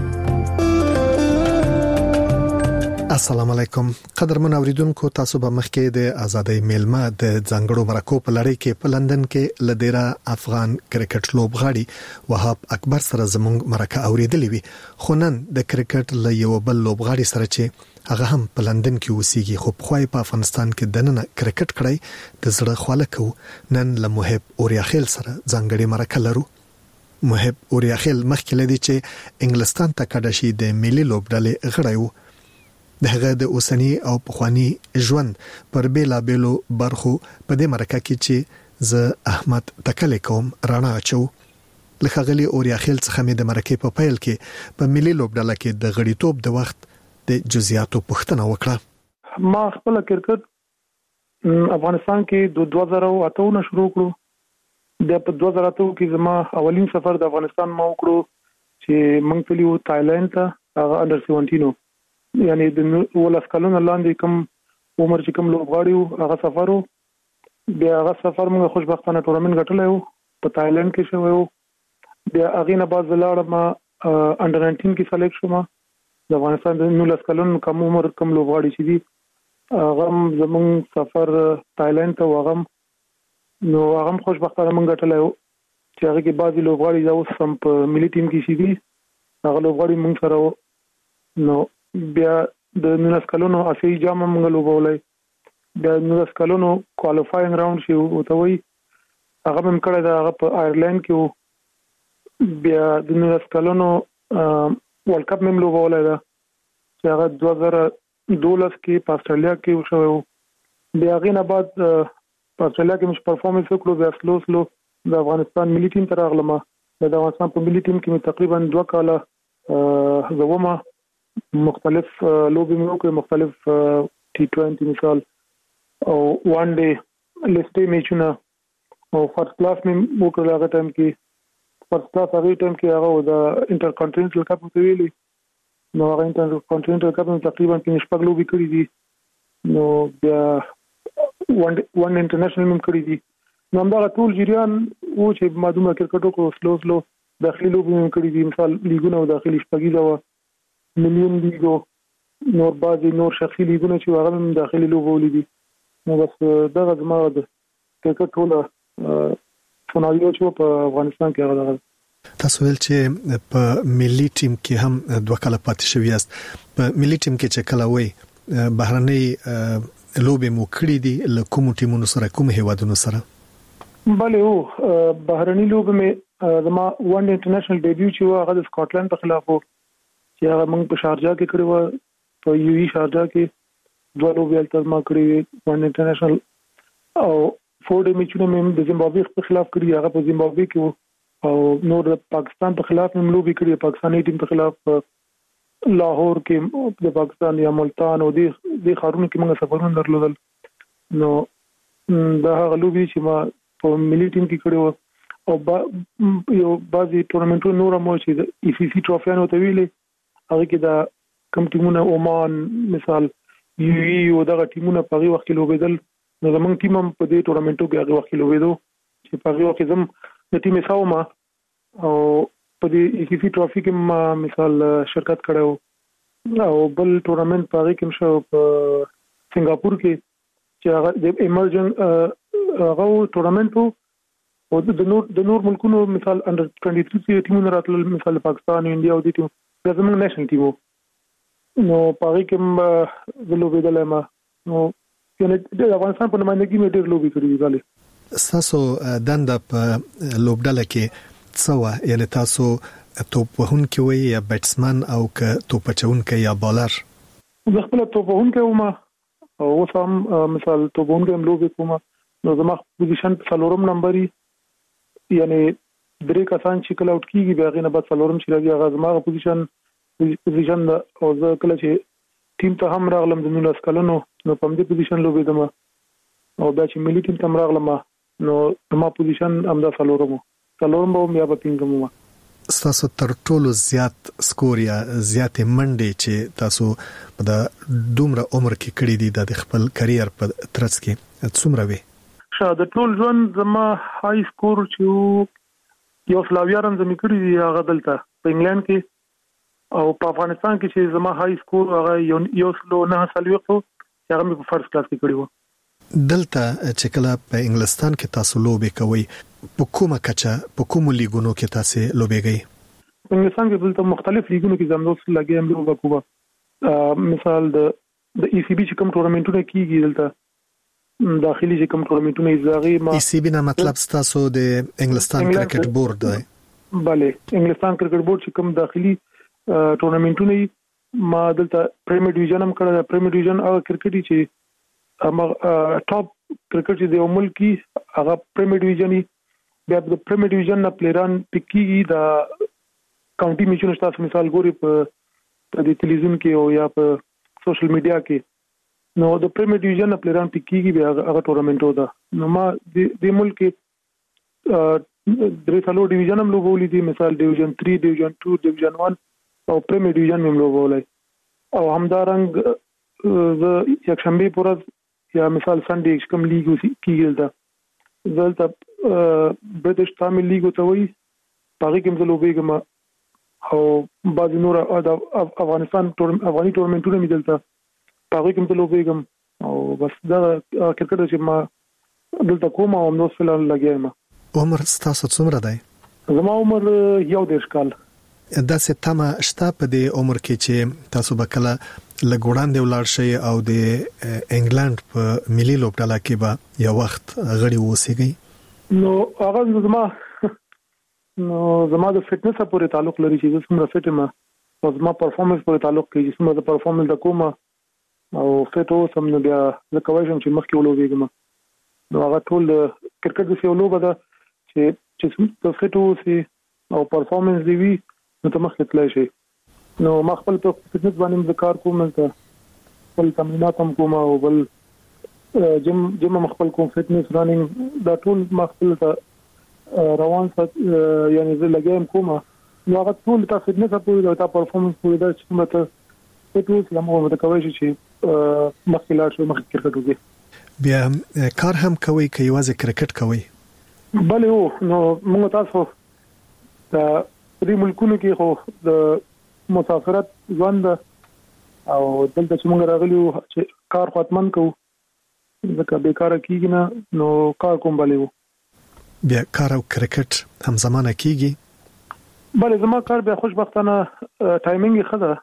S28: السلام علیکم قدرمن اوریدونکو. تاسو به مخکې د ازادۍ میلمه د ځنګړو مرکو په لړۍ کې په لندن کې لدیرا افغان کرکټ لوبغاړي وهاب اکبر سره زموږ مرکه اوریدلې وي. خو نن د کرکټ له یو بل لوبغاړي سره چې هغه هم په لندن کې اوسېږي خو په خوای په افغانستان کې دننه کرکټ کړی د زړه خواله کو. نن له محب اوریاخیل سره ځنګړي مرکه لرو. محب اوریاخیل مخکې لدی چې انګلستان ته کډه شي د ملي لوبډلې غړی وو. دغه د اوسنی او پخوانی ژوند پر بیلا بیلو برخو په دې مرکه کې چې ز احمد تکلې کوم رانا اچو. لخغلی اوریاخیل څخه مې د مرکه په پیل کې په ملي لوبډله کې د غړیتوب د وخت د جزئیاتو پوښتنه وکړه.
S29: ما خپل کرکټ افغانستان کې د دوه زره اته نه شروع کړو. د په دوه زره اته کې زما اولین سفر د افغانستان ما وکړو چې موږ تلو تایلند ته. هغه انډر سیونټین یعنی د ولس کلونه لاندې کوم عمر چې کوم لوبغاړي وو هغه سفر وو. بیا هغه سفر موږ خوشبختانه ټورنمنت ګټلی وو په تایلند کې شوی وو. بیا هغې نه بعد زه لاړم انډر ناینټین کې سلیکټ شوم. د افغانستان د نولس کلونو کم عمر کوم لوبغاړي چې دي هغه زموږ سفر تایلند ته و. هغه نو هغه هم خوشبختانه موږ ګټلی وو چې هغې کې بعضې لوبغاړي دا اوس هم په ملي ټیم کې چې دي هغه لوبغاړي موږ سره وو. نو بیا د نولس کلونو اسیایي جام هم موږ لوبولی. بیا نولس کلونو کوالیفاینګ راوند چې ورته وایي هغه مې کړی دی. هغه په آیرلینډ کې و. بیا د نولس کلونو ورلډ کپ مې لوبولی ده چې هغه دوه زره دولس کې په استرالیا کې وشوی و. بیا هغې نه بعد په استرالیا کې مې پرفارمنس وکړو. بیا سلو سلو د افغانستان ملي ټیم ته راغلم. د افغانستان په ملي ټیم کې تقریبا دوه کاله زوما مختلف لوبي مې وکړې، مختلف ټي ټوئنټي مثال او وان ډے لیسټي میچونه او فرست کلاس مې وکړل. هغه ټایم کې فرست کلاس هغه ټایم کې هغه د انټر کانټیننټل کپ په ویلي نو هغه انټر کانټیننټل کپ مې تقریبا کې شپږ لوبي کړې دي، نو بیا وان وان انټرنیشنل مې کړې دي. نو همدا ټول جریان و چې مادومه کرکټ کو سلو سلو داخلي لوبي مې کړې دي، مثال لیګونه او داخلي شپږیزه و مليون لیګو نور بعضي نور شخصي لیګونه چې هغه هم داخلي لوبو لیدي. نو بس دغه زما د کرکټ ټوله سناریو چې په افغانستان کې هغه
S28: تاسو ول چې په ملي ټیم کې هم دوه کاله پاتې شوی یاست. په ملي ټیم کې چې کله وای بهرنۍ لوبې مو کړې دي له کوم ټیمونو سره کوم هیوادونو سره؟
S29: بله او بهرنۍ لوبې مې زما وان انټرنیشنل ډیبیو چې هغه د سکاټلند په خلاف وو چې هغه موږ په شارجا کې کړی و، په یو ای شارجا کې دوه لوبې الته ما کړې وان انټرنیشنل او فور ډے میچونه مې د زیمبابوې په خلاف کړی، هغه په زیمبابوې کې وو او نور د پاکستان په خلاف مې لوبې کړې، پاکستاني ټیم په خلاف لاهور کې د پاکستان یا ملتان او د د خارونو کې موږ سفرونه درلودل. نو دا هغه لوبې چې ما په ملي ټیم کې کړې و او با یو بعضي ټورنمنټونو نور مو چې د ای سی سی ټرافیانو ته ویلې هغه کې دا کم ټیمونه عمان مثال یو ای او دغه ټیمونه په هغه وخت کې لوبېدل. نو زمونږ ټیم هم په دې ټورنمنټو کې هغه وخت کې لوبېدو چې په هغه وخت کې زم د ټیم حساب ما او په دې ای سی سی ټرافي کې ما مثال شرکت کړو او بل ټورنمنټ په هغه کې مشو په سنگاپور کې چې هغه د ایمرجن هغه ټورنمنټ او د نور د نور ملکونو مثال انډر ټوئنټي تھری ټیمونه راتلل، مثال پاکستان انډیا او د ټیم د زموږ نېشنل ټیم نو پاره کې د لوبې د لمه نو یعنی د افغانستان په نمائندګي مې ډېر لوبې کړې دي. غالي
S28: تاسو دنده په لوبډله کې څو یعنی تاسو توپ وهونکی وي یا بیټسمن او ک توپ چونکی یا بالر؟
S29: زه خپل توپ وهونکی وم او سم مثال توپ وهونکی هم لوبې کوم. نو زما پوزیشن په څلورم نمبر یعنی درې کسان چې کله اوټ کیږي بیا غینه بعد څلورم چې راځي هغه زما پوزیشن پوزیشن او زه کله چې ټیم ته هم راغلم د نولس کلونو نو په دې پوزیشن لوبېدم او بیا چې ملي ټیم ته راغلم نو زما پوزیشن هم د څلورم څلورم به بیا په پینګم و.
S28: تاسو تر ټولو زیات سکور یا زیات منډې چې تاسو په د دومره عمر کې کړې دي د خپل کرییر په ترڅ کې څومره وي؟
S29: شاده د ټول ژوند زما های سکور چې یو سلاویا رن زمي کړی دی هغه دلته په انګلند کې او په افغانستان کې چې زما های سکور هغه یو سلو نه سلويخو چې هغه په فرست کلاس کې کړی و.
S28: دلته چې کله په انګلستان کې تاسو لوبې کوي په کومه کچه په کومو لیګونو کې تاسو لوبېږئ؟
S29: په انګلستان کې دلته مختلف لیګونو کې زموږ لګي هم لوبه کوو، مثال د د ای سی بي چې کوم ټورنمنټونه کیږي دلته داخلي چې کوم ټورنمنټونه ایزاغي ما
S28: ای سی بي نه مطلب تاسو د انګلستان کرکټ بورډ دی؟
S29: bale انګلستان کرکټ بورډ چې کوم داخلي ټورنمنټونه ما دلته پریمیر ډیویژن هم کړل. پریمیر ډیویژن او کرکټ چې هغه ټاپ کرکټ چې د ملکی هغه پریمیر ډیویژن بیا د پریمیر ډیویژن نه پلیران پکې دا کاونټي میچونه تاسو مثال ګوري په د ټلویزیون کې او یا په سوشل میډیا کې نو د پریمیر ډیویژن نه پلیران پکې بیا هغه ټورنمنټ ودا نو ما د ملک درې څلور ډیویژن هم لوبولې دي، مثال ډیویژن تھری ډیویژن ټو ډیویژن ون او پریمیر ډیویژن هم لوبولې او همدارنګ ز یک شنبه پورز یا مثال سنډے کوم لیګ کیږي دا دلته برټش تامل لیګ ته وایي پاره کې هم لوبېږم او بعض نور افغانستان افغاني ټورنمنټونه مې دلته پاره کې هم لوبېږم او بس دا کرکټ چې ما دلته کوم او نو فلان لګیایم.
S28: عمر تاسو څومره دی؟
S29: زما عمر یو دیرش کال.
S28: دا څه تمه شته په دې عمر کې چې تاسو به کله لګوړاندې ولاړ شئ او د انګلند په ملي لوبډله کې به یو وخت غړي ووسیږئ؟
S29: نو هغه زما نو زما د فټنس پورې تعلق لري چې څومره فټ یم او زما پرفورمنس پورې تعلق کوي چې څومره د پرفورمنس د کومه او فټ اوسم نو بیا زه کوم چې مخکې ولوبېږم. نو هغه ټول کرکټ د یو لوبه ده چې چې د فټ اوسي او پرفورمنس دی وی نو ته مخکې تللی شي. نو ما خپل په فټنس باندې د کار کوم ته خپل تمرینات هم کوم او بل جم جم خپل کوم فټنس رننګ دا ټول ما خپل ته روان سات یعنی زه لګیم کوم نو هغه ټول ته فټنس په او ته پرفورمنس په دا چې مته په ټول لمو مته کوي چې مخکې لاړ شو مخکې کرکټ وکړي.
S28: بیا کار هم کوي که یوازې کرکټ کوي؟
S29: بله او نو موږ تاسو د دې ملکونو کې خو د مسافرت ژوند او دلته چې موږ راغلي چې کار ختمن کوو ځکه بیکاره کېږي نه نو کار کوم بله و.
S28: بیا کار او کرکټ هم زمانه کېږي؟
S29: بله زما کار بیا خوشبختانه ټایمینګ یې ښه ده.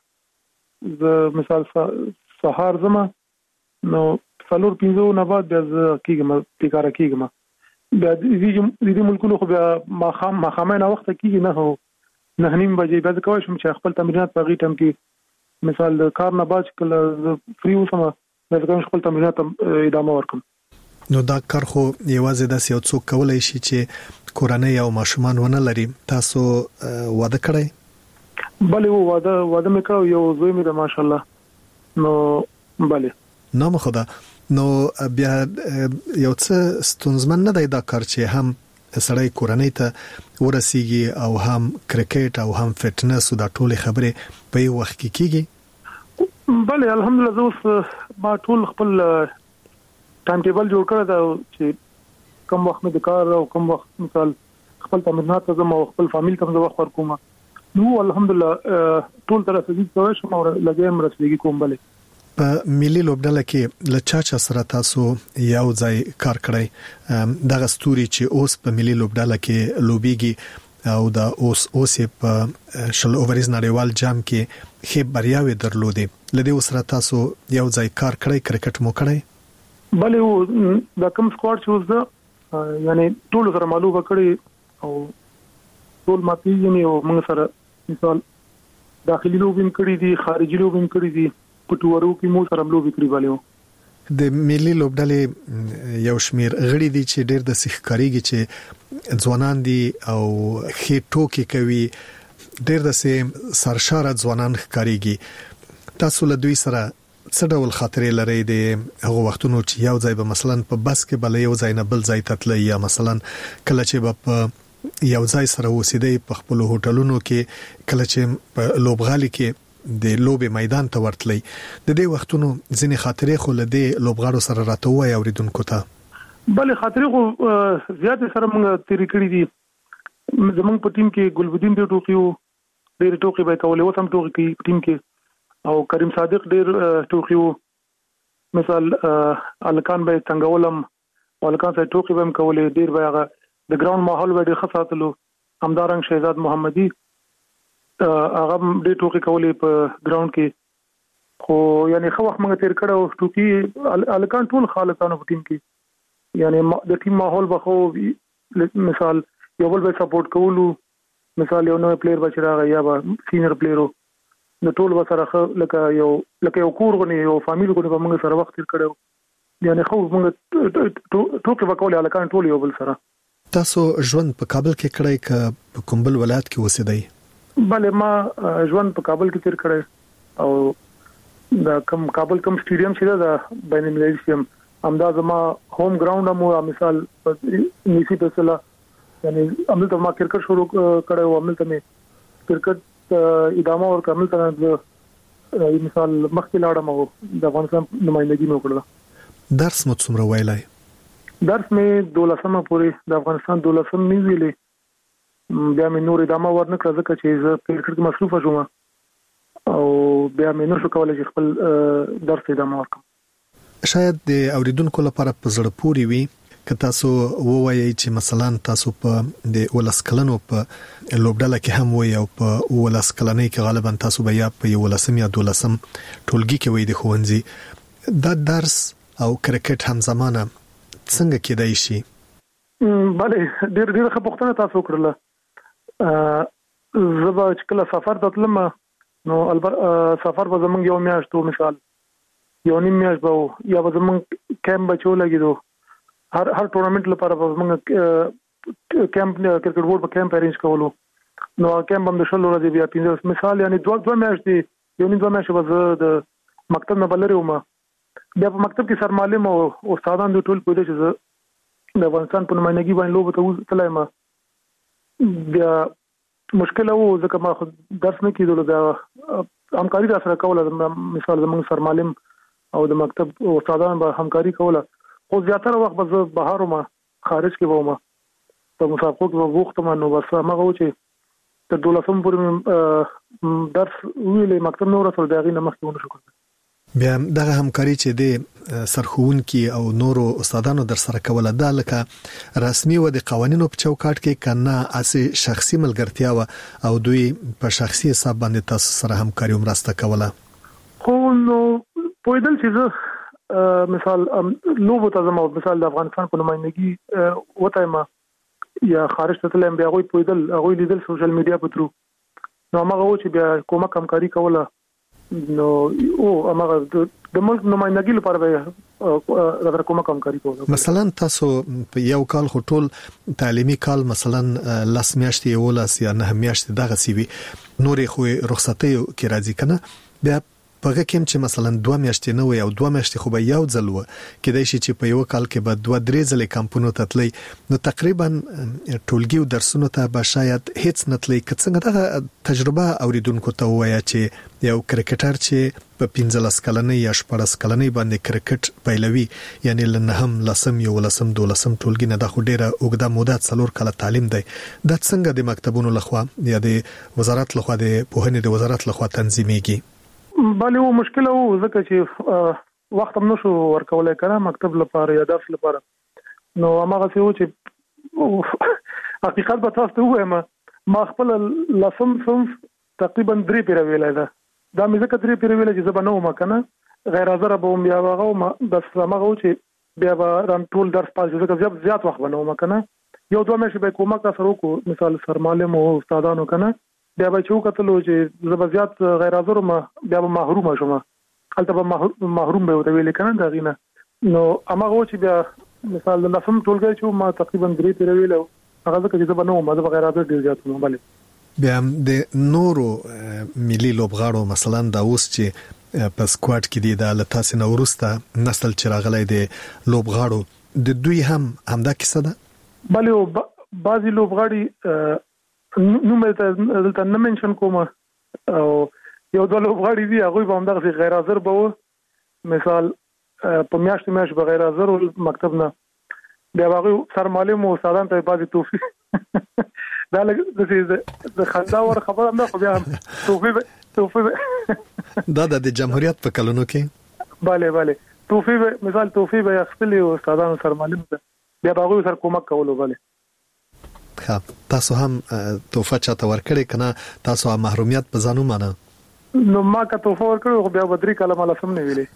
S29: زه مثال سهار زما نو څلور پنځه نه بعد بیا زه کېږم بیکاره کېږم. بیا د دې ملکونو خو بیا ماښام ماښامۍ ناوخته کېږي نه هو نه نیم بجې بیا زه کولی شم چې خپل تمرینات په هغې ټایم کې مثال د کار نه بعد چې کله زه فری اوسم بیا زه کوم خپل تمرینات ادامه ورکړم.
S28: نو دا کار خو یوازې داسې یو څوک کولی شي چې کورنۍ او ماشومان ونه لري. تاسو واده کړی؟
S29: بله و واده واده مې کړی یو زوی مې ده ماشاءالله. نو بله
S28: نام خدا. نو بیا یو څه ستونزمن نه دی دا کار چې هم سړی کورنۍ ته ورسیږي او هم کرکټ او هم فټنس او دا ټولې خبرې په یو وخت کې کیږي؟
S29: بله الحمدلله زه اوس ما ټول خپل ټایم ټیبل جوړ کړی دا چې کوم وخت مې د کار او کوم وخت مثال خپل تمرینات ته ځم او خپل فامیل ته زه وخت ورکوم. نو الحمدلله ټول طرف څخه کوی شم او لګیم رسېږي کوم. بله
S28: په ملي لوبډله کې له چا چا سره تاسو یو ځای کار کړی؟ دغه ستوري چې اوس په ملي لوبډله کې لوبيږي او دا اوس اوس په شل اوورز نړیوال جام کې ښه بریاوي درلودې لدې سره تاسو یو ځای کار کړی کرکټ مو کړی؟
S29: بله و دا کوم سکواډ چې اوس ده یعنی ټول سره معلومه کړی او ټول ما پیژني او موږ سره مثال داخلي لوبین کړی دي خارجي لوبین کړی دي په ټورو کې مو سره لوبي کړی والو.
S28: د ملي لوبډلې یو شمیر غړي دي چې ډېر د سیخکاریږي چې ځوانان دي او خې ټوکی کوي ډېر د سه سرشاره ځوانان ښکاریږي. تاسو له دوی سره څه ډول خاطرې لرئ د هغه وختونو چې یو ځای به مثلا په بس کې بل یو ځای نه بل ځای ته تللی یا مثلا کله چې په یو ځای سره اوسېدئ په خپل هوټلونو کې کله چې په لوبغالي کې د لوبې میدان ته ورتلی د دې وختونو ځینې خاطرې خو له دې لوبغاړو سره راته وایي اوریدونکو ته؟
S29: بله خاطرې خو زیاتې سره موږ تېرې کړي دي. زموږ په ټیم کې ګلبدین ډېر ټوقي وو ډېرې ټوقې به یې کولې اوس هم ټوقې کوي په ټیم کې او کریم صادق ډېر ټوقي وو مثال الکان به یې څنګهولم او الکان سره ټوقې به هم کولې ډېر به هغه د ګراوند ماحول به ډېر ښه ساتلو. همدارنګ شهزاد محمدي هغه ډېر ټوکې کولې په ګراوند کې خو یعنی خو وخت موږ تیر کړو ټوکې الکان ټول خالقانو په ټیم کې یعنی د ټیم ماحول به خو مثال یو بل به سپورټ کولو مثال یو نوې پلیئر به چې راغی یا به سینیئر پلیئر نو ټول به سره لکه یو لکه یو کور غونې یو فامیل غونې به موږ سره وخت تیر کړو یعنی خو موږ ټوکې به کولې الکان ټول یو بل سره.
S28: تاسو ژوند په کابل کې کړی که په کوم بل ولایت کې اوسېدئ؟
S29: بله ما ژوند په کابل کې تیر کړی او دا کوم کابل کوم سټیډیم چې ده بین المللي سټیډیم همدا زما هوم ګراوند مو مثال نیسی فیصله یعنی همدلته ما کرکټ شروع کړی و همدلته مې کرکټ ادامه ورکړه همدلته مثال مخکې لاړم او د افغانستان نمائندګي مې وکړه.
S28: درس مو څومره ویلی؟
S29: درس مې دولسمه پورې د افغانستان دولسم مې ویلی بیا مې نور ادامه ورنکړه ځکه چې زه په کرکټ کې مصروفه شوم او بیا مې نشو کولی چې خپل درس ادامه ورکړم.
S28: شاید د اوریدونکو لپاره په زړه پورې وي که تاسو ووایئ چې مثلا تاسو په د ولس کلنو په لوبډله کې هم وي او په ولس کلنۍ کې غالبا تاسو به یا په ولسم یا دولسم ټولګي کې وي د ښوونځي دا درس او کرکټ هم زمانه څنګه کېدای شي؟
S29: بله ډېر ډېر ښه پوښتنه تاسو وکړله. زه به چې کله سفر ته تلم نو سفر به زموږ یو میاشت و مثال یو نیم میاشت به یا به زموږ کیمپ به چې ولګېدو هر هر ټورنمنټ لپاره به زموږ کیمپ کرکټ بورډ به کیمپ ارینج کولو نو کم هم د شلو ورځې بیا پنځه مثال یعنی دوه دوه میاشتې یو نه دوه میاشتې وځه د مکتب نه بلری ومه بیا په مکتب کې سرمعلم او استادان د ټول پوهې چې د افغانستان په نمائندګي باندې لوب ته تلای ما بیا مشکل وو ځکه ما درس نه کیدل دا همکاري را سره کوله مثال زموږ سرمعلم او د مکتب استادان به همکاري کوله خو زیاتره وخت به بهر ما خارج کې ومه په مسابقو کې وخت ما نو بس هغه و چې تر دولسم پورې درس ویلې مکتب نور سره دغې نه مخکې ونه شو کړی
S28: بیا دغه همکاري چې د سرخوونکي او نورو استادانو در سره کوله دا لکه رسمي و د قوانینو په چوکاټ کې کنه اسي شخصي ملګرتیا او دوی په شخصي حساب باندې تاسو سره همکاري ومرسته کوله
S29: خو نو پویدل چې مثال لوبو ته زمو مثال د افغانستان په نمائندګي وته ما یا خارج ته تلم بیا غوي پویدل غوي لیدل سوشل میډیا په ترو نو هغه و چې بیا کومه همکاري کوله نو او هغه د ملک نمائندګي لپاره به راځه کومه همکاري کوله
S28: مثلا تاسو په یو کال خټول تعلیمي کال مثلا لاس میاشتې ولاس یا نه میاشتې دغه سی وی نورې خو رخصتي کې راځي کنه بیا پغه کوم چې مثلا دوه میاشتې نه وي او دوه میاشتې خو به یو ځل و کېدای شي چې په یو کال کې به دوه درې ځلې کمپونو ته تللی نو تقریبا ټولګي او درسونو ته به شاید هیڅ نه تللی که څنګه دغه تجربه اوریدونکو ته وایي چې یو کرکټر چې په پنځلس کلنۍ یا شپږ کلنۍ باندې کرکټ پیلوي یعنی لنهم لسم یو لسم دولسم ټولګي نه د خو ډیره اوږده موده څلور کاله تعلیم دی د څنګه د مکتبونو لخوا یا د وزارت لخوا د پوهنې د وزارت لخوا تنظیمېږي
S29: بله و مشکل وو ځکه چې وخت هم نشو ورکولای کنه مکتب لپاره یا درس لپاره نو هغه څه و چې حقیقت به تاسو ته وایم ما خپل لسم صنف تقریبا درې پیره ویلای دا دا مې ځکه درې پیره ویلای چې زه به نه وم کنه غیر حاضر به بیا هغه بس هغه و چې بیا به ران ټول درس پاس ځکه زیات زیات وخت بنوم کنه یو دوه مې به کومه کا سره کو مثال سرمعلم او استادانو کنه بیا به چې وکتلو چې زه به زیات غیر حاضر ما بیا به محروم شوم هلته به محروم به وته ویل کنه دا غینه نو هغه چې بیا مثال د لسم ټولګي چې ما تقریبا درې تیر ویل هغه ځکه چې زه به نو ما د غیر حاضر ډیر زیات نو بل
S28: بیا د نورو ملي لوبغاړو مثلا دا اوس چې په سکواډ کې دي د لتاسې نو ورسته نسل چې راغلی دی لوبغاړو د دوی هم همدا کیسه ده
S29: بلې بعضی لوبغاړي نو مې ته دلته نه منشن کوم او یو د لوبغاړي دی هغه به هم دغه غیر حاضر به مثال په میاشت میاشت به غیر حاضر مکتب نه بیا هغه سرمعلم او استادان ته بعضی توفیق دا لږ د خندا ور خبره نه خو بیا توفیق توفیق
S28: دا د جمهوریت په کلونو کې
S29: bale bale توفیق مثال توفیق به خپل استادانو سرمعلم بیا هغه سره کومک کولو bale
S28: ها تاسو هم توفه چاته ورکړی کنه تاسو هم محرومیت په ځانو مانه
S29: نو ما که توفه ورکړو خو بیا بدري کلمه لسم نه ویلې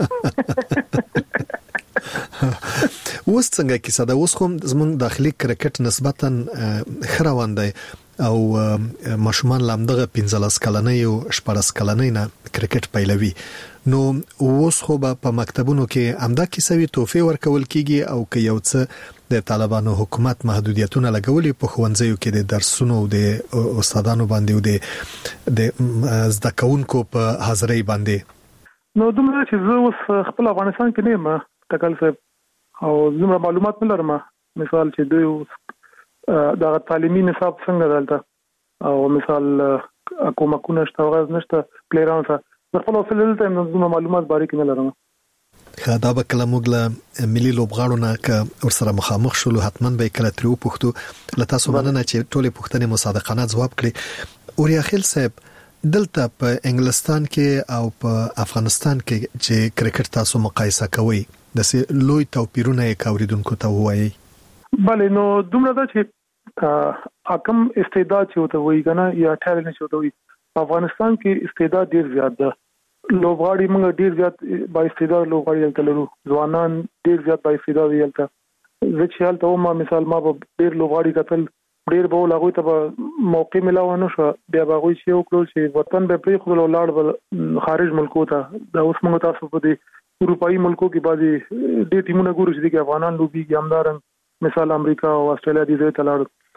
S28: اوس څنګه کیسه ده اوس کوم زمون داخلي کرکټ نسبتا خروان دی او ماشومان لامدغه پنځلس کلنۍ او شپږ کلنۍ نه کرکټ پیلوي نو اوس خو په مکتبونو کې امدا کیسوي توفه ورکول کیږي او که یو څه د طالبانو حکومت محدودیتونه لګولي په خوندزیو کې د درسونو او د استادانو باندې او د زده کوونکو په حاضرۍ باندې
S29: نو دومره چې زه اوس خپل افغانستان کې نه ما تکل صاحب او زموږ معلومات نه لرم مثال چې دوی دا تعلیمي نصاب څنګه دلته او مثال کومکونه شته غواز نشته پلیران سره خپل اصل دلته زموږ معلومات باریک نه لرم
S28: دا به کله موږ له ملي لوبغاړو نه که ورسره مخامخ شولو حتما به کله تریو پوښتو له تاسو مننه چې ټولې پوښتنې مصادقانه ځواب کړي اوریا خیل صاحب دلته په انګلستان کې او په افغانستان کې چې کرکټ تاسو مقایسه کوئ د سې لوی توپیرونه یې کاوریدونکو ته وایي
S29: bale نو دومره دا چې حکم استعداد چې وته وایي کنه یا ټالنت چې وته وایي افغانستان کې استعداد ډیر زیات ده لوبغاړي موږ ډیر زیات با استعداد لوبغاړي دلته لرو ځوانان ډیر زیات با استعداد دلته زه چې حالت ما مثال ما به ډیر لوبغاړي قتل ډیر به لاغوي ته موقع ملاو نه شو بیا به غوي چې وکړو چې وطن به پری خپل لاړ خارج ملکو ته دا اوس موږ تاسو په دې اروپאי ملکو کې بعضي ډیر ټیمونه ګورو چې د افغانان لوبي کې همدارن مثال امریکا او استرالیا دي ته لاړ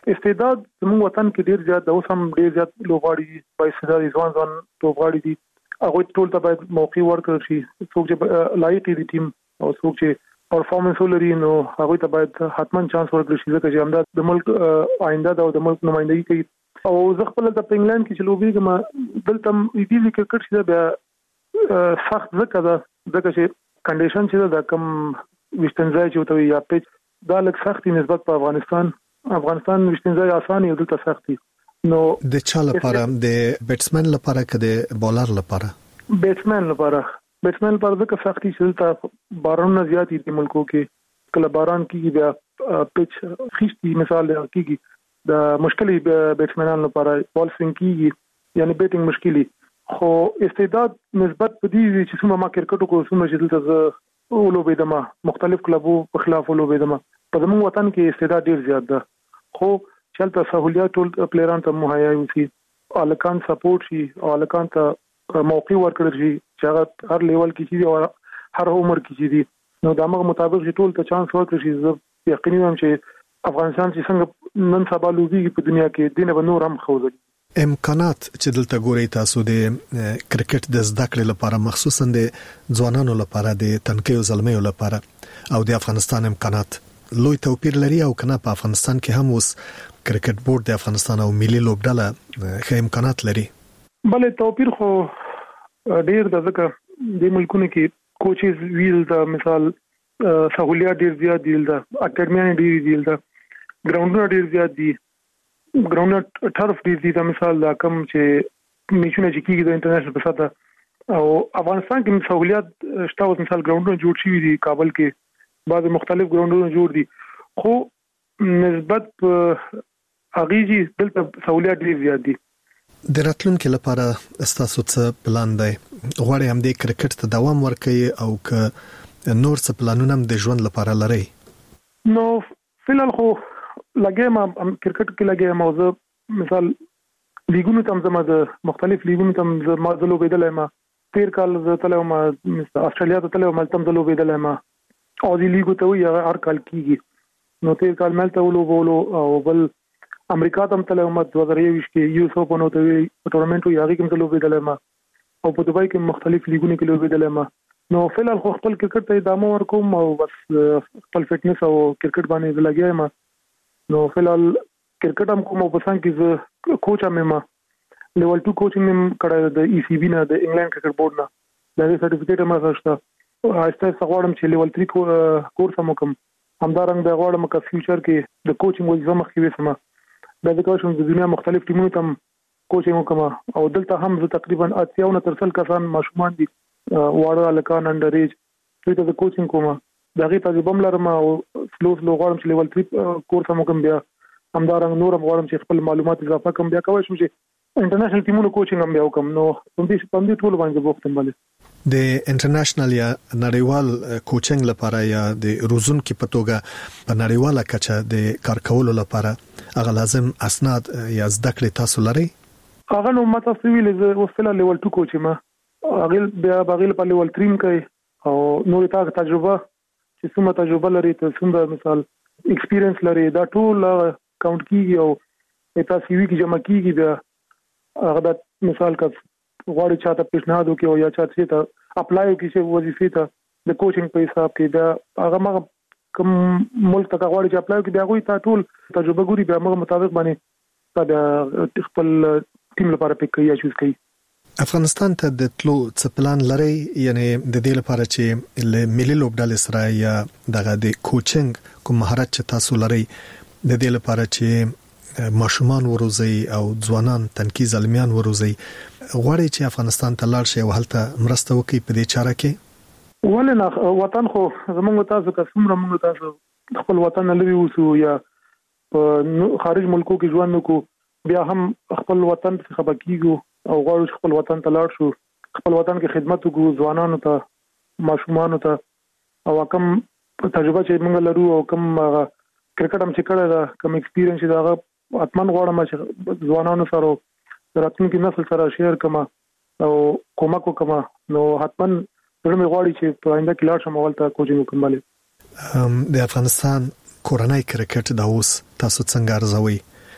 S29: استعداد زموږ وطن کې ډیر زیات د اوس هم ډیر زیات لوبغاړي په استعداد ځوان ځوان لوبغاړي دي هغه ټول ته باید موقع ورکړل شي څوک چې لایق دي ټیم او څوک چې پرفارمنس ولري نو هغه ته باید حتمان چانس ورکړل شي ځکه چې همدا د ملک آینده او د ملک نمائندګي کوي او زه خپل د انګلند کې چې لوبېږم دلته دې کرکټ چې بیا سخت ځکه دا ځکه چې کنډیشن چې دا کم وشتنځای چې وته یا پیچ دا لږ سختي نسبت په افغانستان افغانستان وشتنځای اسانه یو دلته سختي نو
S28: د چا لپاره د بیټسمن لپاره کده بولر لپاره
S29: بیټسمن لپاره بیټسمن لپاره د سختي چې باران نه زیات دي ملکو کې کله باران کیږي بیا پیچ خشتي مثال کیږي د مشکلي بیټسمنانو لپاره بال سوینګ کیږي یعنی بیټینګ مشکلي خو استعداد نسبت په دې چې څومره ما کرکټ کو څومره چې دلته ولوبېدم مختلف کلبو په خلاف ولوبېدم په زموږ وطن کې استعداد ډیر زیات ده خو چلته سہولیات ټول پلیران ته مهیا وي الکان سپورټ شي او الکان ته موقع ورکړل شي چې هغه هر لیول کې شي او هر عمر کې شي نو د هغه مطابق ټول ته چانس ورکړل شي زه یقیني یم چې افغانستان چې څنګه نن سبا لوبي په دنیا کې دینه به نور هم خوځي
S28: امکانات چې دلته ګوري تاسو د کرکټ د زده کړې لپاره مخصوصا د ځوانانو لپاره د تنکیو زلمیو لپاره او د افغانستان امکانات لوی توپیر لري او کنه په افغانستان کې هم اوس کرکټ بورډ د افغانستان او ملي لوبډله ښه امکانات لري
S29: بل توپیر خو ډیر د ځکه د ملکونو کې کوچز ویل د مثال سہولیات ډیر زیات دي د اکیډمي ډیر دي د ګراوندونه ډیر زیات دي ګراوند ټرف دي د مثال دا کم چې میچونه چې کیږي د انټرنیشنل په سطح او افغانستان کې سہولیات شته او مثال ګراوندونه جوړ شوي دي کابل کې بعض مختلف ګراوندونه جوړ دي خو نسبت اغیجی دلته سہولیات ډیر زیات دي
S28: د راتلونکو لپاره استاسو څه پلان دی غواړئ هم د کرکټ ته دوام ورکړئ او ک نور څه پلانونه هم د ژوند لپاره لرئ
S29: نو فلال خو لګې ما کرکټ کې لګې موضوع مثال لیګونو تم زما د مختلف لیګونو تم زما د لوبېدل ما تیر کال زه تلم ما استرالیا ته تلم ملتم د لوبېدل ما او دی لیګو ته وی هر کال کیږي نو تیر کال ملته ولوبولو او بل امریکا ته تلم ما دوه هزار یوویشت کې یو سو په نو ته وی ټورنمنت یو هغه کې لوبېدل ما او په دوبای کې مختلف لیګونو کې لوبېدل ما نو فلال خو خپل کرکټ ته ادامه ورکوم او بس خپل فټنس او کرکټ باندې لګیایم نو فلال کرکټ هم کوم په څنګه کې کوچ هم ما لیول ټو کوچینګ هم کړه د ای سی بی نه د انګلند کرکټ بورډ نه دا سرټیفیکیټ هم راځه آسته څغړم چې لیول تھری کورس هم کوم همدارنګ د غواړم چې فیوچر کې د کوچینګ وظیفه مخکې وسمه د دکوشن د دنیا مختلف ټیمونو تم کوچینګ کوم او دلته هم زه تقریبا اتیا او ترسل کسان ماشومان دي واړه الکان انډر ایج دوی ته کوچینګ کوم دغه تجربه لرم او سلو سلو غواړم چې لیول تھری کورس هم کوم بیا همدارنګ نور غواړم چې خپل معلومات اضافه کوم بیا کوم چې انټرنیشنل ټیمونو کوچینګ هم بیا کوم نو په دې په دې ټول باندې وخت مله
S28: د انټرنیشنل یا نړیوال کوچینګ لپاره یا د روزونکو په توګه په نړیواله کچه د کار کولو لپاره هغه لازم اسناد یا زده کړې تاسو لري
S29: هغه نو ماته سویل ز وسله لیول ټو کوچ ما هغه بیا بغیل په لیول تھری کوي او نور تاسو تجربه چې څومره تجربه لري ته څومره مثال ایکسپیرینس لري دا ټول کاونټ کیږي او تاسو وی کې جمع کیږي بیا هغه د مثال کا غواړي چاته پیشنهاد وکړي او یا چاته ته اپلای وکړي چې وظیفې ته د کوچینګ په حساب کې دا هغه ما کوم ملک ته غواړي چې اپلای وکړي دا غوي ته ټول تجربه ګوري به موږ مطابق باندې دا خپل ټیم لپاره پک کوي یا چوز کوي
S28: افغانستان ته د تلو څه پلان لري یعنی د دې لپاره چې له ملي لوبډلې سره یا دغه د کوچینګ کوم مهارت چې تاسو لري د دې لپاره چې ماشومان وروزي او ځوانان تنکي زلمیان وروزي غواړي چې افغانستان ته لاړ شي او هلته مرسته وکړي په دې چاره کې
S29: ولنه وطن خو زموږ تاسو که څومره موږ تاسو خپل وطن لوي وسو یا خارج ملکو کې ژوند وکړو بیا هم خپل وطن څخه خبر کیږو او غواړو خپل وطن ته لاړ شو خپل وطن کې خدمت وکړو ځوانانو ته ماشومان ته او کوم تجربه چې موږ لرو او کوم کرکټ هم چې کړه دا کوم ایکسپیرینس دا اتمن غواړم چې ځوانانو سره راتلونکي نسل سره شیر کما او کومک وکما نو حتمن زموږ غواړي چې په آینده کې لاړ شم ولته کوچینګ وکماله
S28: د افغانستان کورنۍ کرکټ د اوس تاسو څنګه ارزوي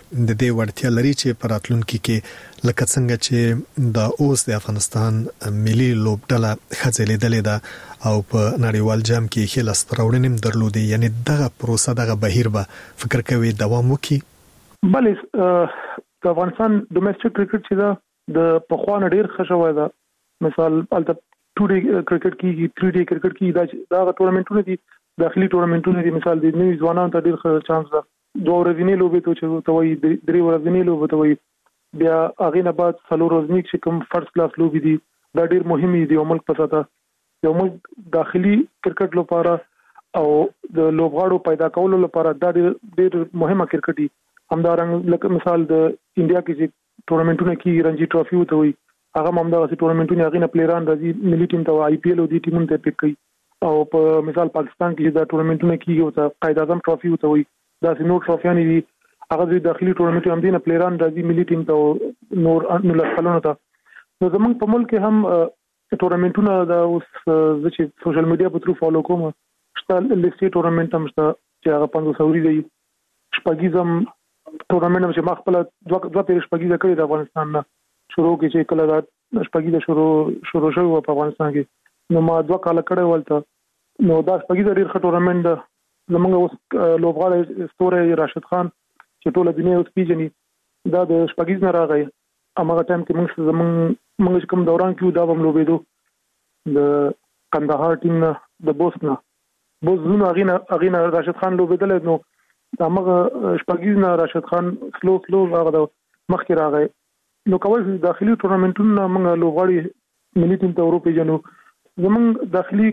S28: د دې وړتیا لري چې پراتلونکو کې لکه څنګه چې د اوس د افغانستان ملي لوبډله خځلې دلې ده او په نړیوال جام کې خل استراوړنیم درلودي، یعنی دغه پروسه دغه بهیر به فکر کوي دوام وکړي؟
S29: بلې د افغانستان ډومېسټک کرکټ چې دا د پخوان ډیر خښوي دا مثال الته ټو ډي کرکټ کې تھری ډي کرکټ کې دا دا ټورنمنټونه دي، داخلي ټورنمنټونه دي. مثال د نوې ځوانانو ته ډیر ښه چانس ده. دوه ورځې لوبې ته چې توي درې ورځې لوبې ته وي، بیا هغه نه بعد څلور ورځې چې کوم فرست کلاس لوبې دي دا ډیر مهمه دي. ملک په ساته یو ملک داخلي کرکټ لپاره او د لوبغاړو پیدا کولو لپاره دا ډیر مهمه کرکټ دي. همدارنګ لکه مثال د انډیا کې چې ټورنمنټونه کې رنجي ټرافي وته وي، هغه هم دا چې ټورنمنټونه هغه نه پلیران راځي ملي ټیم ته آی پی ایل او دی ټیمونو ته پک کوي. او په مثال پاکستان کې دا ټورنمنټونه کیږي او قائد اعظم ټرافي وته وي، دا سينو ټرافیان دي، هغه د داخلي ټورنمنټ هم دي نه پلیران راځي ملي ټیم ته نور نو لسلونه ته. نو زمونږ په ملک هم ټورنمنټونه دا اوس چې سوشل میډیا په ترو فالو کوم شته لیسټي ټورنمنټ هم شته چې هغه پنځه سوري دی. شپږیزم ټورنمنټ چې ما خپل دوه دوه پیر شپږیزه کړی د افغانستان نه شروع کې چې کله دا شپږیزه شروع شروع شوه په افغانستان کې، نو ما دوه کال کړه ولته. نو دا شپږیزه ډیر ښه ټورنمنټ ده. زمونږ اوس لوبغاړی ستوره راشد خان چې ټول دنیا اوس پیژني دا د شپږیز نه راغی. هغه ټایم کې موږ زمونږ موږ کوم دوران کې دا هم لوبېدو د کندهار ټیم نه د بوس نه بوس زونه اغینا اغینا راشد خان لوبېدل. نو هغه شپږیز نه راشد خان سلو سلو هغه مخکې راغی. نو کومه داخلي ټورنمنټونه موږ لوبغاړي ملي ټیم ته اروپا جنو زمونږ داخلي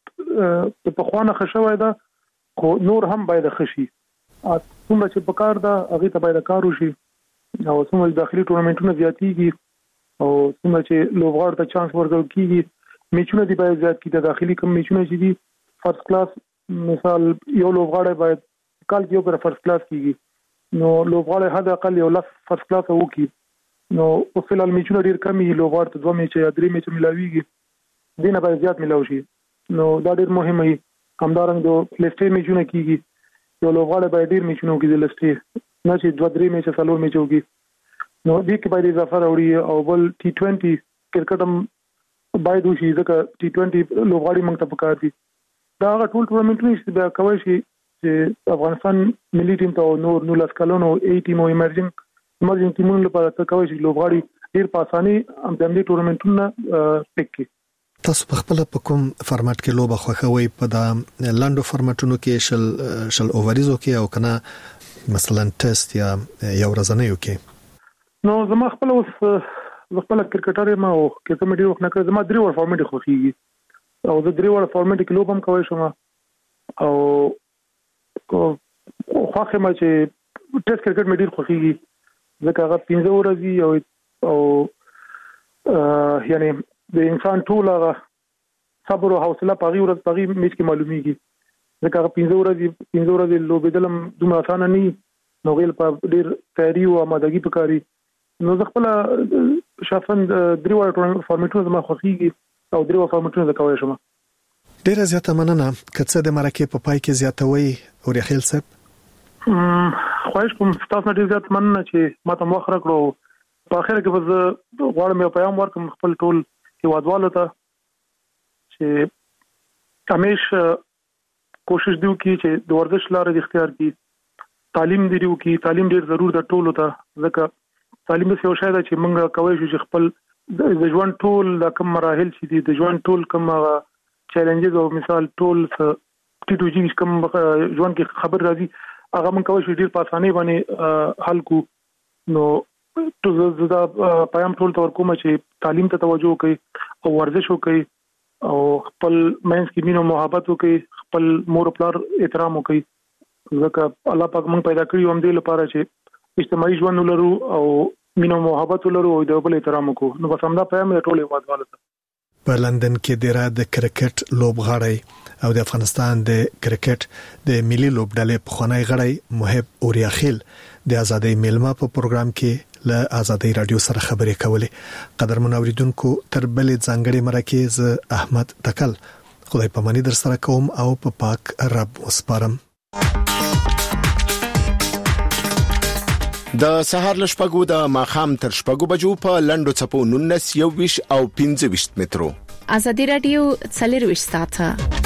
S29: کرکټ په خوانه خښوي دا خو نور هم باید خشي. څومره چې په کار دا هغه ته باید کار وشي او څومره داخلي ټورنمنټونه زیاتېږي او څومره چې لوبغاړو ته چانس ورکول کیږي میچونه دی باید زیات کیږي. داخلي کوم میچونه چې دي فرست کلاس مثال یو لوبغاړی باید کال کې یو پر فرست کلاس کیږي، نو لوبغاړی حد اقل یو لاس فرست کلاس وکړي. نو په فلال میچونه ډیر کم وي، لوبغاړو ته دوه میچ یا درې میچ ملاويږي، دینه باید زیات ملاوي شي. نو دا ډیر مهمه دی. همدارنګ د لسټي میچونه کیږي، یو لوبغاړی باید ډیر میچونه وکړي د لسټي، نه چې دوه درې میچ څلور میچ وکړي. نو دې کې باید اضافه راوړي. او بل ټي ټوئنټي کرکټ هم باید وشي ځکه ټي ټوئنټي لوبغاړي موږ ته پکار دي. دا هغه ټول ټورنمنټونه چې بیا کوي شي چې افغانستان ملي ټیم ته نور نو لاس کلونو ای ټیم او ایمرجنګ ایمرجنګ ټیمونو لپاره ته کوي شي لوبغاړي ډیر په اساني هم د دې ټورنمنټونه پک کړي.
S28: تاسو په خپل په کوم فارمټ کې لوبه خوښوي؟ په دا لاندو فارمټونو کې شل شل اووریزو کې او کنه مثلا ټیسټ یا یو ورځنیو کې؟
S29: نو زما خپل اوس خپل کرکټر ما او کرکټ مې وخت نه کړ. زما درې ور فارمټ خوښيږي او د درې ور فارمټ کې لوبم کوي شم او خوښه ما چې ټیسټ کرکټ مې ډیر خوښيږي ځکه هغه پنځه ورځې او او یعنی د انسان ټول هغه صبر او حوصله پغي ورځ پغي میچ کې معلومیږي ځکه هغه پنځه ورځې پنځه ورځې لوبېدل دومره اسانه نه نو غیل په ډیر تیاری او آمادګي پکاري. نو زه خپل شخصا درې وړ فارمټونه زما خوښيږي او درې وړ فارمټونه زکوي شم.
S28: ډیر زیاته مننه. کڅه د مرکه په پای کې زیاتوي او ریخیل صاحب
S29: خواهش کوم تاسو ډیر زیات مننه چې ما ته مخ راکړو. په اخر کې به غواړم یو پیغام ورکړم خپل ټول هیوادوالو ته چې همیشه کوشش دیو کی چې د ورزش لارې اختیار کی، تعلیم دیو کی. تعلیم ډیر ضرور ده ټولو ته ځکه تعلیم څه یو شی ده چې موږ کوي چې خپل د ژوند ټول د کوم مراحل چې دي د ژوند ټول کوم چیلنجز او مثال ټول ټي ټو جی کوم ژوند کې خبر راځي هغه موږ کوي چې ډیر په اسانۍ باندې حل کو. نو ټول زدا پیغام ټول تور کوم چې تعلیم ته توجه وکړي او ورزش وکړي او خپل مینس کې مینه محبت وکړي، خپل مور پلار احترام وکړي ځکه الله پاک موږ پیدا کړی هم دې لپاره چې اجتماعي ژوند ولرو او مینه محبت ولرو او د بل احترام وکړو. نو بس همدا پیغام ټول هیوادوالو ته.
S28: په لندن کې د را د کرکټ لوبغاړی او د افغانستان د کرکټ د ملي لوبډلې په خونای غړی محب اوریاخیل د ازادۍ میلمه په پروګرام کې له ازادۍ رادیو سره خبرې کولې. قدرمن اوریدونکو تر بلې ځانګړي مرکز احمد تکل خدای په مانی در سره کوم او په پاک رب وسپارم.
S27: د سهار لشپګو د ماخام تر شپګو بجو په لندو چپو نونس یو ویش او پنځه ویشت مترو.
S3: ازادي رادیو څلور ویشت ساعته